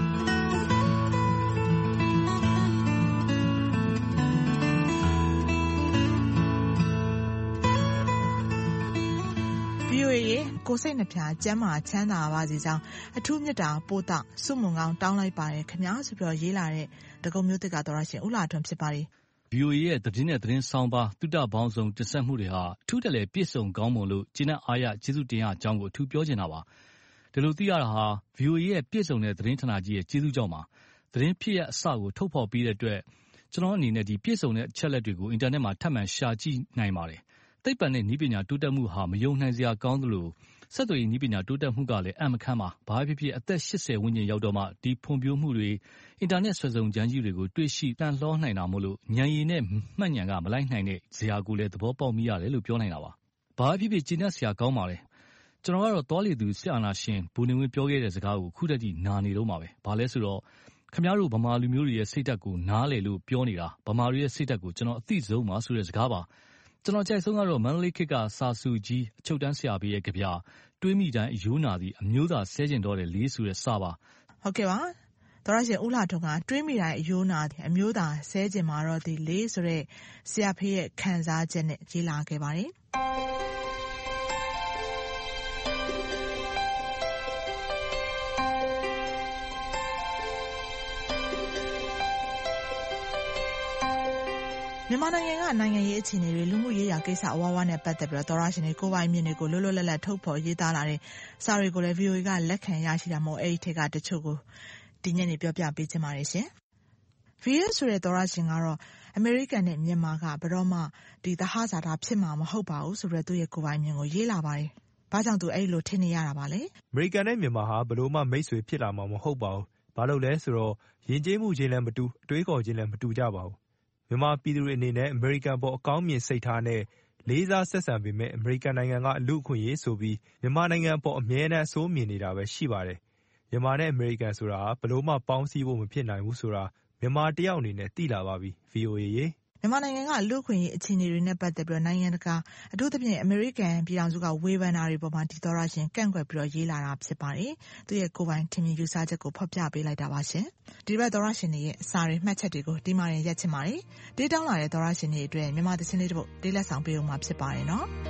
ကိုစိတ်နှပြကျမ်းမာချမ်းသာပါစေကြောင်းအထူးမြတ်တာပို့တာစုမုံကောင်းတောင်းလိုက်ပါတယ်ခင်ဗျာဆိုပြီးတော့ရေးလာတဲ့တကုံမျိုးတစ်ကတော်ရရှင်ဦးလာထွန်းဖြစ်ပါတယ် VOA ရဲ့သတင်းနဲ့သတင်းဆောင်ပါတုဒဘောင်းဆောင်တင်ဆက်မှုတွေဟာအထူးတလဲပြည့်စုံကောင်းမွန်လို့ကျင်းတဲ့အားရကျေးဇူးတင်ရအကြောင်းကိုအထူးပြောချင်တာပါဒီလိုသိရတာဟာ VOA ရဲ့ပြည့်စုံတဲ့သတင်းဌာနကြီးရဲ့ကျေးဇူးကြောင့်ပါသတင်းဖြစ်ရအစကိုထုတ်ဖော်ပြီးတဲ့အတွက်ကျွန်တော်အနေနဲ့ဒီပြည့်စုံတဲ့အချက်လက်တွေကိုအင်တာနက်မှာထပ်မံရှာကြည့်နိုင်ပါတယ်သိပ္ပံနဲ့နည်းပညာတိုးတက်မှုဟာမယုံနိုင်စရာကောင်းသလိုဆက်သွယ်ရေးနည်းပညာတိုးတက်မှုကလည်းအမခန့်ပါဘာဖြစ်ဖြစ်အသက်80ဝန်းကျင်ရောက်တော့မှဒီဖွံ့ဖြိုးမှုတွေအင်တာနက်ဆွဲဆောင်ကြမ်းကြီးတွေကိုတွေ့ရှိတန်လှောနိုင်တာမို့လို့ဉာဏ်ရည်နဲ့မှတ်ဉာဏ်ကမလိုက်နိုင်တဲ့ဇာကိုလည်းသဘောပေါက်မိရတယ်လို့ပြောနိုင်တာပါဘာဖြစ်ဖြစ်ကျဉ်းဆရာကောင်းပါလေကျွန်တော်ကတော့တောလီသူစစ်အာဏာရှင်ဘူနေဝင်းပြောခဲ့တဲ့စကားကိုခုတည်းကနာနေတော့မှာပဲဘာလဲဆိုတော့ခင်ဗျားတို့ဗမာလူမျိုးတွေရဲ့စိတ်ဓာတ်ကိုနားလေလို့ပြောနေတာဗမာတွေရဲ့စိတ်ဓာတ်ကိုကျွန်တော်အသိဆုံးပါဆိုတဲ့စကားပါကျွန်တော်ကြိုက်ဆုံးကတော့မန္တလေးခေတ်ကစာစုကြီးအချုပ်တန်းဆရာဘေးရဲ့ကြပြတွေးမိတိုင်းအယိုးနာသည်အမျိုးသားဆဲကျင်တော့တယ်လေးဆိုတဲ့စာပါဟုတ်ကဲ့ပါတော်ရရှင်ဦးလာထွန်းကတွေးမိတိုင်းအယိုးနာသည်အမျိုးသားဆဲကျင်မှာတော့ဒီလေးဆိုတဲ့ဆရာဖေးရဲ့ခံစားချက်နဲ့ရေးလာခဲ့ပါတယ်မြန်မာနိုင်ငံကနိုင်ငံရေးအခြေအနေတွေလူမှုရေးရာကိစ္စအဝါးဝါးနဲ့ပတ်သက်ပြီးတော့သောရရှင်တွေကိုယ်ပိုင်မြင်တွေကိုလွတ်လွတ်လပ်လပ်ထုတ်ဖော်ရေးသားလာတဲ့စာတွေကိုလည်း VOA ကလက်ခံရရှိတာမို့အဲ့ဒီထက်ကတချို့ကိုဒီညနေပြောပြပေးချင်ပါတယ်ရှင်။ VOA ဆိုတဲ့သောရရှင်ကတော့အမေရိကန်နဲ့မြန်မာကဘယ်တော့မှဒီသဟဇာတာဖြစ်မှာမဟုတ်ပါဘူးဆိုပြီးတော့သူ့ရဲ့ကိုယ်ပိုင်မြင်ကိုရေးလာပါတယ်။ဘာကြောင့်သူအဲ့လိုထင်နေရတာပါလဲ။အမေရိကန်နဲ့မြန်မာဟာဘယ်လို့မှမိတ်ဆွေဖြစ်လာမှာမဟုတ်ပါဘူး။ဘာလို့လဲဆိုတော့ယဉ်ကျေးမှုချင်းလည်းမတူအတွေးခေါ်ချင်းလည်းမတူကြပါဘူးမြန်မာပြည်သူတွေအနေနဲ့အမေရိကန်ပေါ်အကောင်းမြင်စိတ်ထားနဲ့လေးစားဆက်ဆံပေမဲ့အမေရိကန်နိုင်ငံကအလူအခွင့်အရေးဆိုပြီးမြန်မာနိုင်ငံပေါ်အမြဲတမ်းအဆိုးမြင်နေတာပဲရှိပါတယ်။မြန်မာနဲ့အမေရိကန်ဆိုတာဘယ်လို့မှပေါင်းစည်းဖို့မဖြစ်နိုင်ဘူးဆိုတာမြန်မာတယောက်အနေနဲ့သိလာပါပြီ VOA ရေမြန်မာနိုင်ငံကလူ့အခွင့်အရေးအခြေအနေတွေနဲ့ပတ်သက်ပြီးတော့နိုင်ငံတကာအထူးသဖြင့်အမေရိကန်ပြည်ထောင်စုကဝေဖန်တာတွေပေါ်မှာဒီသောရရှင်ကန့်ကွက်ပြီးတော့ရေးလာတာဖြစ်ပါတယ်။သူ့ရဲ့ကိုယ်ပိုင်ထင်မြင်ယူဆချက်ကိုဖော်ပြပေးလိုက်တာပါရှင်။ဒီဘက်သောရရှင်တွေရဲ့စာတွေမှတ်ချက်တွေကိုဒီမှာရက်ချင်ပါတယ်။တေးတောင်းလာတဲ့သောရရှင်တွေအတွက်မြန်မာသချင်းလေးတစ်ပုဒ်တေးလက်ဆောင်ပေးအောင်မှာဖြစ်ပါတယ်နော်။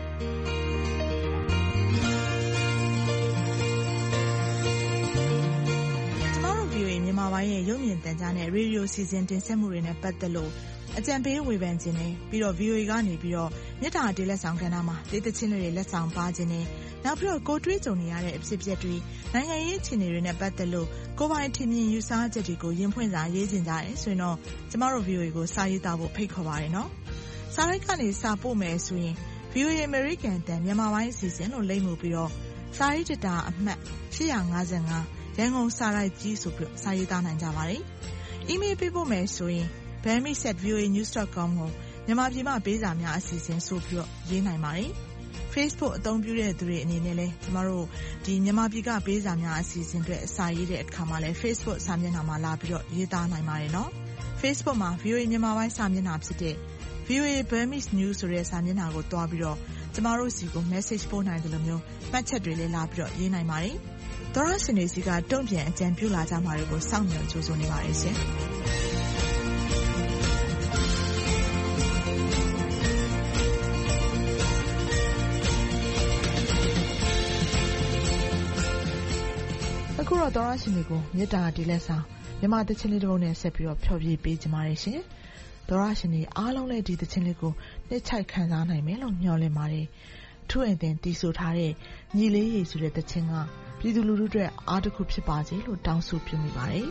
ကျမတို့ VOA မြန်မာပိုင်းရဲ့ရုပ်မြင်သံကြားနဲ့ရေဒီယိုစီစဉ်တင်ဆက်မှုတွေနဲ့ပတ်သက်လို့အကြံပေးဝေဖန်ခြင်းနဲ့ပြီးတော့ VOA ကနေပြီးတော့မြစ်တာတေးလက်ဆောင်ကဏ္ဍမှာတေးသချင်းတွေလက်ဆောင်ပါခြင်းနဲ့နောက်ပြီးတော့ကိုတွေးကြုံနေရတဲ့အဖြစ်အပျက်တွေနိုင်ငံရေးအခြေအနေတွေနဲ့ပတ်သက်လို့ကိုယ်ပိုင်ထင်မြင်ယူဆချက်တွေကိုရင်ဖွင့်စာရေးခြင်းကြတယ်ဆိုရင်တော့ကျမတို့ VOA ကိုစာရေးသားဖို့ဖိတ်ခေါ်ပါတယ်နော်စာရိုက်ကနေစာပို့မယ်ဆိုရင် VOA American တန်မြန်မာပိုင်းအစီအစဉ်လို့လိမ့်မှုပြီးတော့စာရေးတတာအမှတ်855ရန်ကုန်စာရိုက်ကြီးဆိုပြီးစာရေးသားနိုင်ကြပါတယ်။ email ပေးဖို့မယ်ဆိုရင်bami@voanews.com ကိုမြန်မာပြည်မှာပေးစာများအစီအစဉ်ဆိုပြီးတော့ရေးနိုင်ပါတယ်။ Facebook အသုံးပြုတဲ့သူတွေအနေနဲ့လည်းကျမတို့ဒီမြန်မာပြည်ကပေးစာများအစီအစဉ်တွေအစာရေးတဲ့အခါမှာလည်း Facebook စာမျက်နှာမှာလာပြီးတော့ရေးသားနိုင်ပါတယ်နော်။ Facebook မှာ VOA မြန်မာပိုင်းစာမျက်နှာဖြစ်တဲ့ VOA Burmese News ဆိုတဲ့စာမျက်နှာကိုတွားပြီးတော့ကျမတို့စီကို message ပို့နိုင်တယ်လို့မျိုးမှတ်ချက်တွေလည်းလာပြီးတော့ရေးနိုင်ပါတယ်။သောရရှင်တွေစီကတုံ့ပြန်အကြံပြုလာကြမှာတွေကိုစောင့်မျှော်ကြိုးစားနေပါတယ်ရှင်အခုတော့သောရရှင်တွေကိုမေတ္တာတီလက်ဆောင်မြန်မာသချင်းလေးတစ်ပုဒ်နဲ့ဆက်ပြီးတော့ဖျော်ဖြေပေးကြပါရရှင်သောရရှင်တွေအားလုံးလည်းဒီသချင်းလေးကိုနှိမ့်ချိုက်ခံစားနိုင်မယ်လို့မျှော်လင့်ပါတယ်ထူးအင်တင်တီးဆိုထားတဲ့ညီလေးရေဆိုတဲ့သချင်းကပြည်သူလူထုအတွက်အားတစ်ခုဖြစ်ပါစေလို့တောင်းဆိုပြုမိပါတယ်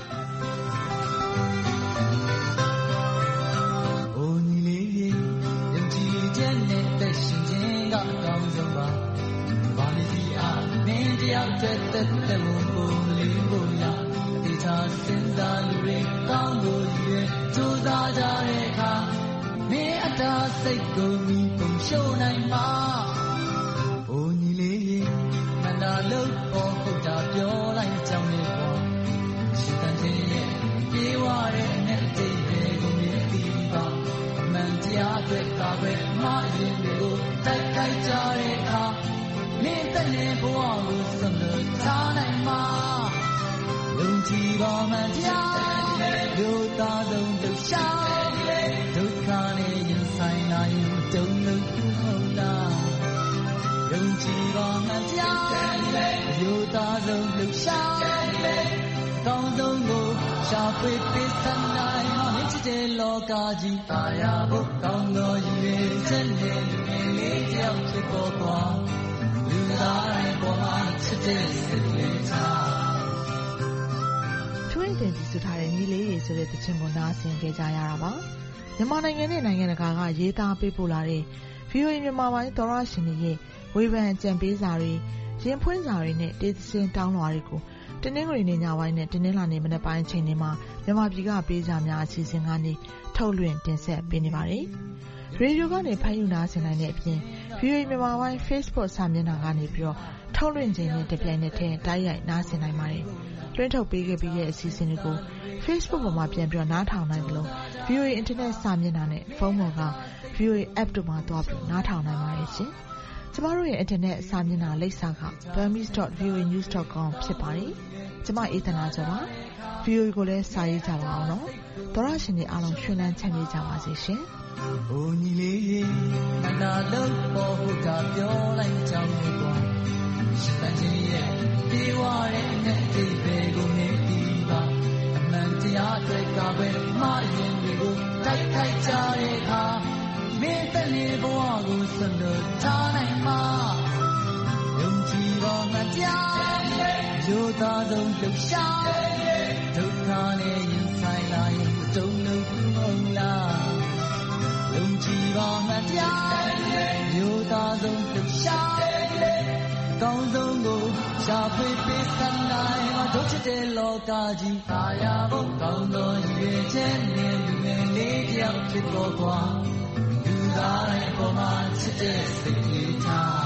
။အိုညီလေးရေယုံကြည်ချက်နဲ့သက်ရှင်ခြင်းကအကောင်းဆုံးပါ။ဘာလို့ဒီအားမင်းတယောက်တည်းသက်သက်ကိုလေးကိုရအသေးချာစဉ်းစားလူတွေကောင်းကိုရွေးကြိုးစားကြတဲ့အခါမင်းအတားစိတ်ကိုမိပုံရှုံနိုင်မှာ။အိုညီလေးရေမန္တာလို့ပေါ်ဟုတ်တာပြောလိုက်ကြောင်းလေးပေါ့ရှိတဲ့ချင်းရဲ့ပြေးဝတဲ့နဲ့တိတ်တွေကိုမြင်ပြီးပါအမှန်တရားအတွက်ကပဲမရင်တွေကိုတိုက်ခိုက်ကြတဲ့အခါမင်းတဲ့နေဘဝကိုစွန့်လို့ထားနိုင်မှာယုံကြည်ပါမှတရားလူသားဆုံးဒုက္ခဒုက္ခနဲ့ရင်ဆိုင်လာရင်တုံ့လို့ဟုတ်လားယုံကြည်ပါမှတရားလူသားဆုံးဒုက္ခကောင်းဆုံးကိုရှာဖွေပေးစမ်းနိုင်မှာမြစ်တဲ့လောကကြီးပါရဖို့ကောင်းသောရည်ရွယ်ချက်နဲ့လူငယ်လေးတယောက်ဖြစ်ပေါ်သွားလူသားတိုင်းပေါ်မှာချစ်တဲ့စိတ်လေးထားထွေးတင်တီဆိုထားတဲ့ညီလေးရေဆိုတဲ့သချင်းကိုနားဆင်ကြကြရတာပါမြန်မာနိုင်ငံနဲ့နိုင်ငံတကာကရေးသားပေးပို့လာတဲ့ VOA မြန်မာပိုင်းသောရရှင်တွေရဲ့ဝေဖန်ကြံပေးစာတွေရင်ဖွင့်စာတွေနဲ့တေးသချင်းတောင်းလွှာတွေကိုတင်းနှင်းတွေနေညပိုင်းနဲ့တင်းနှင်းလာနေမနေ့ပိုင်းအချိန်တွေမှာမြန်မာပြည်ကပေးစာများအစီအစဉ်ကနေထုတ်လွှင့်တင်ဆက်ပေးနေပါတယ်။ရေဒီယိုကနေဖမ်းယူနားဆင်နိုင်တဲ့အပြင် VOA မြန်မာပိုင်း Facebook စာမျက်နှာကနေပြီးတော့ထုတ်လွှင့်ခြင်းနဲ့တပြိုင်နက်တည်းတိုက်ရိုက်နားဆင်နိုင်ပါတယ်။လွှင့်ထုတ်ပေးခဲ့ပြီးတဲ့အစီအစဉ်တွေကို Facebook ပေါ်မှာပြန်ပြီးနားထောင်နိုင်တယ်လို့ VOA Internet စာမျက်နှာနဲ့ဖုန်းပေါ်က VOA App တို့မှာသွားပြီးနားထောင်နိုင်ပါတယ်ရှင်။ကျမတို့ရဲ့ Internet စာမျက်နှာလိပ်စာက burmese.voanews.com ဖြစ်ပါတယ်။ကျမအေးသနာကျော်ပါ။ VOA ကိုလည်းစာရေးကြပါအောင်နော်။သောရရှင်တွေအားလုံးရွှင်လန်းချမ်းမြေ့ကြပါစေရှင်။အိုညီလေးရေအနာလို့ပေါ်ဟုတ်တာပြောလိုက်ကြောင်းလေးကွာ။ရှိတဲ့ချင်းရဲ့ဒီဝါရဲ့နဲ့ဒီပဲကိုမြင်ပြီးပါအမှန်တရားအတွက်ကပဲမရင်တွေကိုတိုက်ခိုက်ကြတဲ့အခါမင်းတဲ့နေဘဝကိုစွန့်လို့ထားနိုင်မှာယုံကြည်ပါမှတရားရိုးသားဆုံးလှူရှာဒုက္ခနဲ့ရင်ဆိုင်လာရင်တုံ့လို့ဟုတ်လားယုံကြည်ပါမှတရားရိုးသားဆုံးလှူရှာကောင်းဆုံးကိုရှာဖွေပေးစမ်းနိုင်မှာဒုက္ခတဲ့လောကကြီးပါရဖို့ကောင်းသောရည်ရွယ်ချက်နဲ့လူငယ်လေးတယောက်ဖြစ်ပေါ်သွားလူသားတိုင်းပေါ်မှာချစ်တဲ့စိတ်လေးထား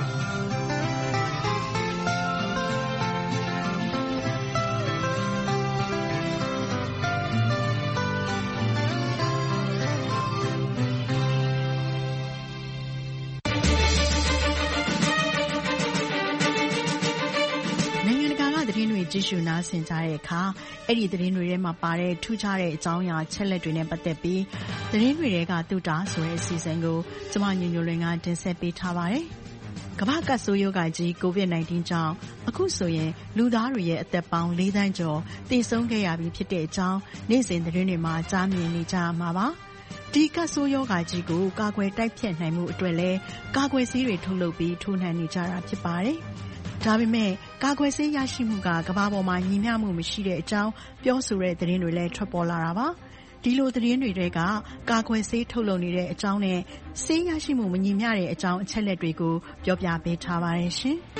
ကြည့်ရှုနားဆင်ကြတဲ့အခါအဲ့ဒီသတင်းတွေထဲမှာပါတဲ့ထူးခြားတဲ့အကြောင်းအရာချက်လက်တွေနဲ့ပတ်သက်ပြီးသတင်းတွေထဲကတူတာဆိုတဲ့အစီအစဉ်ကိုကျမညညလွင်ကတင်ဆက်ပေးထားပါတယ်။ကမ္ဘာကပ်ဆိုးရောဂါကြီး COVID-19 ကြောင့်အခုဆိုရင်လူသားတွေရဲ့အသက်ပေါင်း4သန်းကျော်သေဆုံးခဲ့ရပြီဖြစ်တဲ့အကြောင်းနေ့စဉ်သတင်းတွေမှာကြားမြင်နေကြရမှာပါ။ဒီကပ်ဆိုးရောဂါကြီးကိုကာကွယ်တိုက်ဖျက်နိုင်မှုအတွက်လည်းကာကွယ်ဆေးတွေထုတ်လုပ်ပြီးထိုးနှံနေကြတာဖြစ်ပါတယ်။ဒါပေမဲ့ကာကွယ်ဆေးရရှိမှုကကမ္ဘာပေါ်မှာညီမျှမှုမရှိတဲ့အကြောင်းပြောဆိုတဲ့သတင်းတွေလည်းထွက်ပေါ်လာတာပါ။ဒီလိုသတင်းတွေကကာကွယ်ဆေးထုတ်လုပ်နေတဲ့အကြောင်းနဲ့ဆေးရရှိမှုမညီမျှတဲ့အကြောင်းအချက်လက်တွေကိုပြောပြပေးထားပါတယ်ရှင်။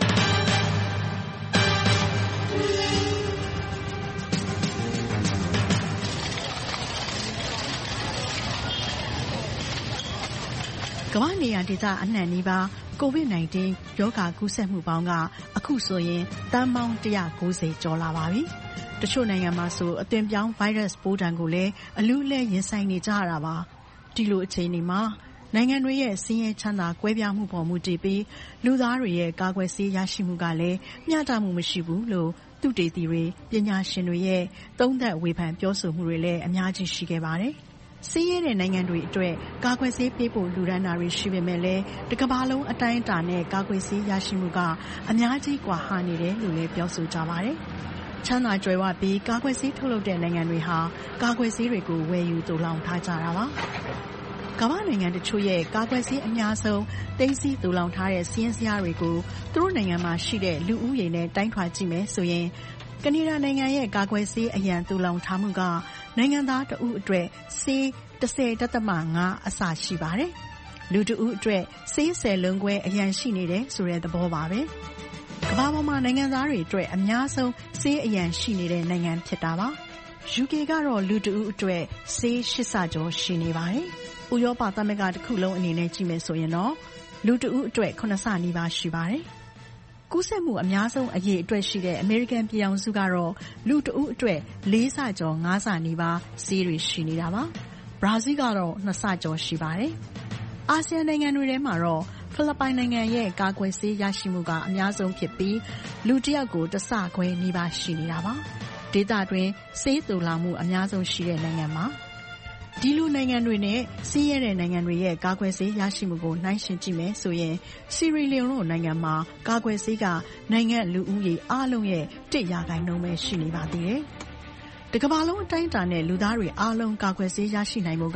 ကမ္ဘာနေရာဒေသအနှံ့နီးပါး COVID-19 ရောဂါကူးစက်မှုပေါင်းကအခုဆိုရင်သန်းပေါင်း190ကျော်လာပါပြီ။တချို့နိုင်ငံမှာဆိုအသွင်ပြောင်းဗိုင်းရပ်စ်ပိုးဒဏ်ကိုလည်းအလူးအလဲရင်ဆိုင်နေကြရတာပါ။ဒီလိုအခြေအနေမှာနိုင်ငံတွေရဲ့ဆင်းရဲချမ်းသာကွဲပြားမှုပေါ်မူတည်ပြီးလူသားတွေရဲ့ကာကွယ်ဆေးရရှိမှုကလည်းမျှတမှုမရှိဘူးလို့သုတေသီတွေပညာရှင်တွေရဲ့သုံးသပ်ဝေဖန်ပြောဆိုမှုတွေလည်းအများကြီးရှိခဲ့ပါတယ်။ဆင်းရဲတဲ့နိုင်ငံတွေအတွက်ကာကွယ်ဆေးပေးဖို့လူဒန်းတာတွေရှိပေမဲ့လည်းတစ်ကမ္ဘာလုံးအတိုင်းအတာနဲ့ကာကွယ်ဆေးရရှိမှုကအများကြီးကွာဟနေတယ်လို့လည်းပြောဆိုကြပါတယ်။ချမ်းသာကြွယ်ဝပြီးကာကွယ်ဆေးထုတ်လုပ်တဲ့နိုင်ငံတွေဟာကာကွယ်ဆေးတွေကိုဝယ်ယူသိုလှောင်ထားကြတာပါ။ကမ္ဘာနိုင်ငံတချို့ရဲ့ကာကွယ်ဆေးအများဆုံးသိမ်းဆည်းသိုလှောင်ထားတဲ့စာရင်းဇယားတွေကိုသူတို့နိုင်ငံမှာရှိတဲ့လူဦးရေနဲ့တိုင်းထွာကြည့်မယ်ဆိုရင်ကနေဒါနိုင်ငံရဲ့ကာကွယ်ဆေးအရန်သိုလှောင်ထားမှုကနိုင်ငံသားတဦးအတွက်ဆေး 10.5 အစရှိပါတယ်။လူတဦးအတွက်ဆေး10လုံးခွဲအရန်ရှိနေတယ်ဆိုတဲ့သဘောပါပဲ။ကမ္ဘာပေါ်မှာနိုင်ငံသားတွေအတွက်အများဆုံးဆေးအရန်ရှိနေတဲ့နိုင်ငံဖြစ်တာပါ။ UK ကတော့လူတဦးအတွက်ဆေး8ဆကျော်ရှိနေပါတယ်။ဥရောပသမဂ္ဂတစ်ခုလုံးအနေနဲ့ကြည့်မယ်ဆိုရင်တော့လူတဦးအတွက်9ဆနီးပါးရှိပါတယ်။ကူးစက်မှုအများဆုံးအရေအတွက်ရှိတဲ့အမေရိကန်ပြည်ထောင်စုကတော့လူတဦးအတွက်4ဆကျော်5ဆနီးပါးဆေးတွေရှိနေတာပါ။ဘရာဇီးကတော့2ဆကျော်ရှိပါတယ်။အာဆီယံနိုင်ငံတွေထဲမှာတော့ဖိလစ်ပိုင်နိုင်ငံရဲ့ကာကွယ်ဆေးရရှိမှုကအများဆုံးဖြစ်ပြီးလူတစ်ယောက်ကို1ဆခွဲနီးပါးရှိနေတာပါ။ဒေသတွင်းဆေးသိုလှောင်မှုအများဆုံးရှိတဲ့နိုင်ငံမှာဒီလိုနိုင်ငံတွေနဲ့ဆင်းရဲတဲ့နိုင်ငံတွေရဲ့ကာကွယ်ဆေးရရှိမှုကိုနှိုင်းယှဉ်ကြည့်မယ်ဆိုရင်ဆီရီလီယွန်တို့နိုင်ငံမှာကာကွယ်ဆေးကနိုင်ငံလူဦးရေအားလုံးရဲ့1% ပဲရှိနေပါသေးတယ်။တကမ္ဘာလုံးအတိုင်းအတာနဲ့လူသားတွေအားလုံးကာကွယ်ဆေးရရှိနိုင်မှုက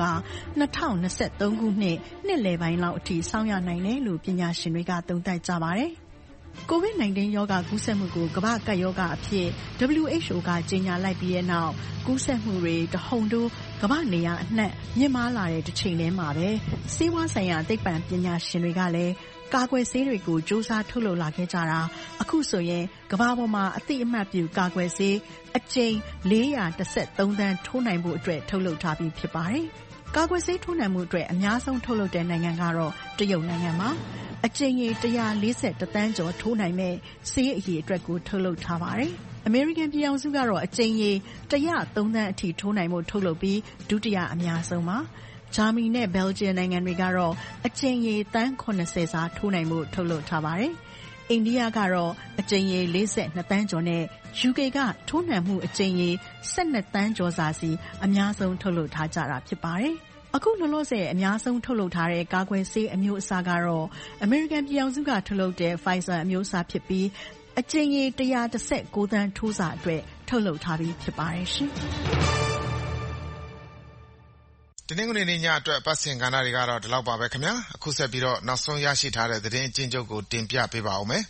2023ခုနှစ်လယ်ပိုင်းလောက်အထိစောင့်ရနိုင်တယ်လို့ပညာရှင်တွေကသုံးသပ်ကြပါတယ်။ COVID-19 ရောဂါကူးစက်မှုကိုကမ္ဘာ့ကပ်ရောဂါအဖြစ် WHO ကကြေညာလိုက်ပြီးတဲ့နောက်ကူးစက်မှုတွေတဟုန်ထိုးကမ္ဘာ့နေရာအနှံ့မြင့်မားလာတဲ့တစ်ချိန်တည်းမှာပဲဆေးဝါးဆိုင်ရာသိပ္ပံပညာရှင်တွေကလည်းကာကွယ်ဆေးတွေကိုစ조사ထုတ်လုပ်လာခဲ့ကြတာအခုဆိုရင်ကမ္ဘာပေါ်မှာအသိအမှတ်ပြုကာကွယ်ဆေးအကြိမ်413သန်းထိုးနိုင်ဖို့အတွက်ထုတ်လုပ်ထားပြီးဖြစ်ပါတယ်။ကာကွယ်ဆေးထိုးနှံမှုအတွက်အများဆုံးထုတ်လုပ်တဲ့နိုင်ငံကတော့တရုတ်နိုင်ငံပါ။အကြိမ်ရေ141သန်းကျော်ထိုးနိုင်မဲ့ဆေးအရေအတွက်ကိုထုတ်လုပ်ထားပါတယ်။အမေရိကန်ပြည်ထောင်စုကတော့အကြိမ်ရေ103သန်းအထိထိုးနိုင်မှုထုတ်လုပ်ပြီးဒုတိယအများဆုံးပါ။ဂျာမနီနဲ့ဘယ်လ်ဂျီယံနိုင်ငံတွေကတော့အကြိမ်ရေသန်း80စာထိုးနိုင်မှုထုတ်လုပ်ထားပါတယ်။အိန္ဒိယကတော့အကြိမ်ရေ42သန်းကျော်နဲ့ UK ကထိုးနှံမှုအကြိမ်ရေ12သန်းကျော်စာစီအများဆုံးထုတ်လုပ်ထားကြတာဖြစ်ပါတယ်။အခုလောလောဆယ်အများဆုံးထုတ်လုပ်ထားတဲ့ကာကွယ်ဆေးအမျိုးအစားကတော့အမေရိကန်ပြည်ထောင်စုကထုတ်လုပ်တဲ့ Pfizer အမျိုးအစားဖြစ်ပြီးအကြိမ်ရေ119သန်းထိုးစာအတွက်ထုတ်လုပ်ထားပြီးဖြစ်ပါတယ်ရှင်။တနင်္ဂနွေနေ့ညအတွက်ပတ်စင်ကဏ္ဍတွေကတော့ဒီလောက်ပါပဲခင်ဗျာအခုဆက်ပြီးတော့နောက်ဆုံးရရှိထားတဲ့သတင်းအကျဉ်းချုပ်ကိုတင်ပြပေးပါဦးမယ်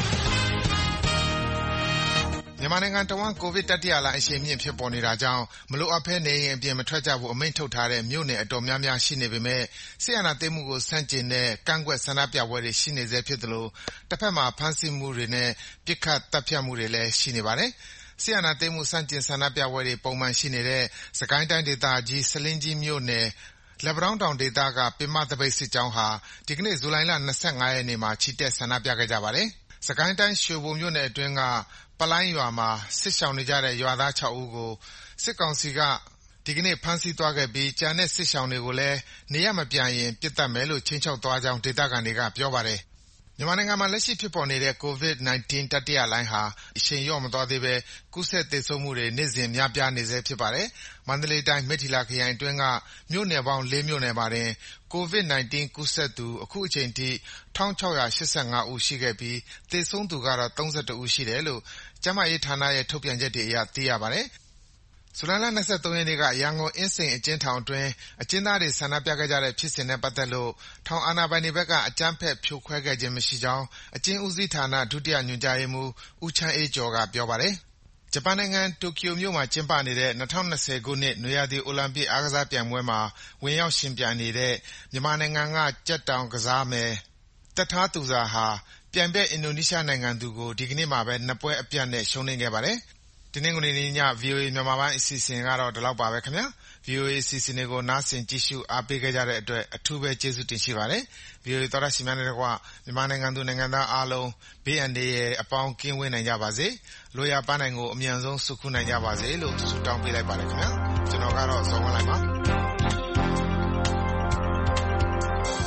မြန်မာနိုင်ငံတဝန်းကိုဗစ်တတိယလှိုင်းအရှိန်မြင့်ဖြစ်ပေါ်နေတာကြောင့်မလိုအပ်ဘဲနေအိမ်အပြင်မထွက်ကြဖို့အမိန့်ထုတ်ထားတဲ့မြို့နယ်အတော်များများရှိနေပေမဲ့စစ်အာဏာသိမ်းမှုကိုဆန့်ကျင်တဲ့ကန့်ကွက်ဆန္ဒပြပွဲတွေရှိနေဆဲဖြစ်သလိုတစ်ဖက်မှာဖမ်းဆီးမှုတွေနဲ့ပစ်ခတ်သတ်ဖြတ်မှုတွေလည်းရှိနေပါတယ်။စစ်အာဏာသိမ်းမှုဆန့်ကျင်ဆန္ဒပြပွဲတွေပုံမှန်ရှိနေတဲ့စစ်ကိုင်းတိုင်းဒေသကြီးဆားလင်းကြီးမြို့နယ်လက်ပံတောင်းတောင်ဒေသကပင်မသပိတ်စစ်ကြောင်းဟာဒီကနေ့ဇူလိုင်လ25ရက်နေ့မှာချီတက်ဆန္ဒပြခဲ့ကြပါတယ်။စစ်ကိုင်းတိုင်းရွှေဘိုမြို့နယ်အတွင်းကပလိုင်းရွာမှာစစ်ရှောင်နေကြတဲ့ရွာသား6ဦးကိုစစ်ကောင်စီကဒီကနေ့ဖမ်းဆီးသွားခဲ့ပြီးကျန်တဲ့စစ်ရှောင်တွေကိုလည်းနေရပ်မပြန်ရင်ပစ်သတ်မယ်လို့ခြိမ်းခြောက်သွားကြောင်းဒေသခံတွေကပြောပါတယ်။မြန်မာနိုင်ငံမှာလက်ရှိဖြစ်ပေါ်နေတဲ့ COVID-19 တတိယလှိုင်းဟာအရှိန်လျော့မသွားသေးဘဲကူးစက်သေဆုံးမှုတွေနေ့စဉ်များပြားနေဆဲဖြစ်ပါတယ်။မန္တလေးတိုင်းမိတ္ထီလာခရိုင်အတွင်းကမြို့နယ်ပေါင်း4မြို့နယ်မှာတင် COVID-19 ကူးစက်သူအခုအချိန်ထိ1685ဦးရှိခဲ့ပြီးသေဆုံးသူကတော့31ဦးရှိတယ်လို့ကျန်းမာရေးဌာနရဲ့ထုတ်ပြန်ချက်တွေအရသိရပါတယ်။ဇူလိုင်လ23ရက်နေ့ကရန်ကုန်အင်းစိန်အကျဉ်းထောင်အတွင်းအကျဉ်းသားတွေဆန္ဒပြခဲ့ကြတဲ့ဖြစ်စဉ်နဲ့ပတ်သက်လို့ထောင်အာဏာပိုင်တွေဘက်ကအကြမ်းဖက်ဖြိုခွဲခဲ့ခြင်းမရှိကြောင်းအကျဉ်းဦးစီးဌာနဒုတိယညွှန်ကြားရေးမှူးဦးချမ်းအေးကျော်ကပြောပါတယ်။ဂျပန်နိုင်ငံတိုကျိုမြို့မှာကျင်းပနေတဲ့2020ခုနှစ်နွေရာသီအိုလံပစ်အားကစားပြိုင်ပွဲမှာဝင်ရောက်ယှဉ်ပြိုင်နေတဲ့မြန်မာနိုင်ငံကကြက်တောင်ကစားမယ်သက်ထားသူဇာဟာပြိုင်ဘက်အင်ဒိုနီးရှားနိုင်ငံသူကိုဒီကနေ့မှာပဲ2ပွဲအပြတ်နဲ့ရှုံးနိမ့်ခဲ့ပါတယ်။တနင်္ဂနွေနေ့ည VOA မြန်မာပိုင်းအစီအစဉ်ကတော့ဒီလောက်ပါပဲခင်ဗျာ။ VOA အစီအစဉ်တွေကိုနားဆင်ကြည့်ရှုအားပေးခဲ့ကြတဲ့အတွက်အထူးပဲကျေးဇူးတင်ရှိပါတယ်။ VOA သောတရှင်များနဲ့တကွမြန်မာနိုင်ငံသူနိုင်ငံသားအားလုံးဘေးအန္တရာယ်အပေါင်းကင်းဝေးနိုင်ကြပါစေ။လိုရာပန်းနိုင်ကိုအမြန်ဆုံးဆုခုနိုင်ကြပါစေလို့ဆုတောင်းပေးလိုက်ပါတယ်ခင်ဗျာ။ကျွန်တော်ကတော့ဇော်ဝင်းလိုက်ပါ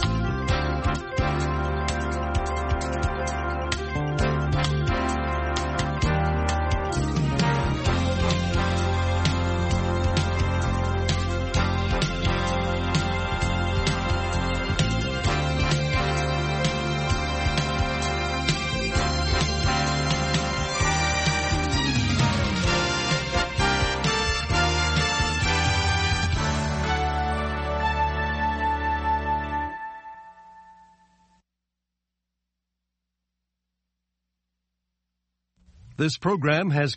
This program has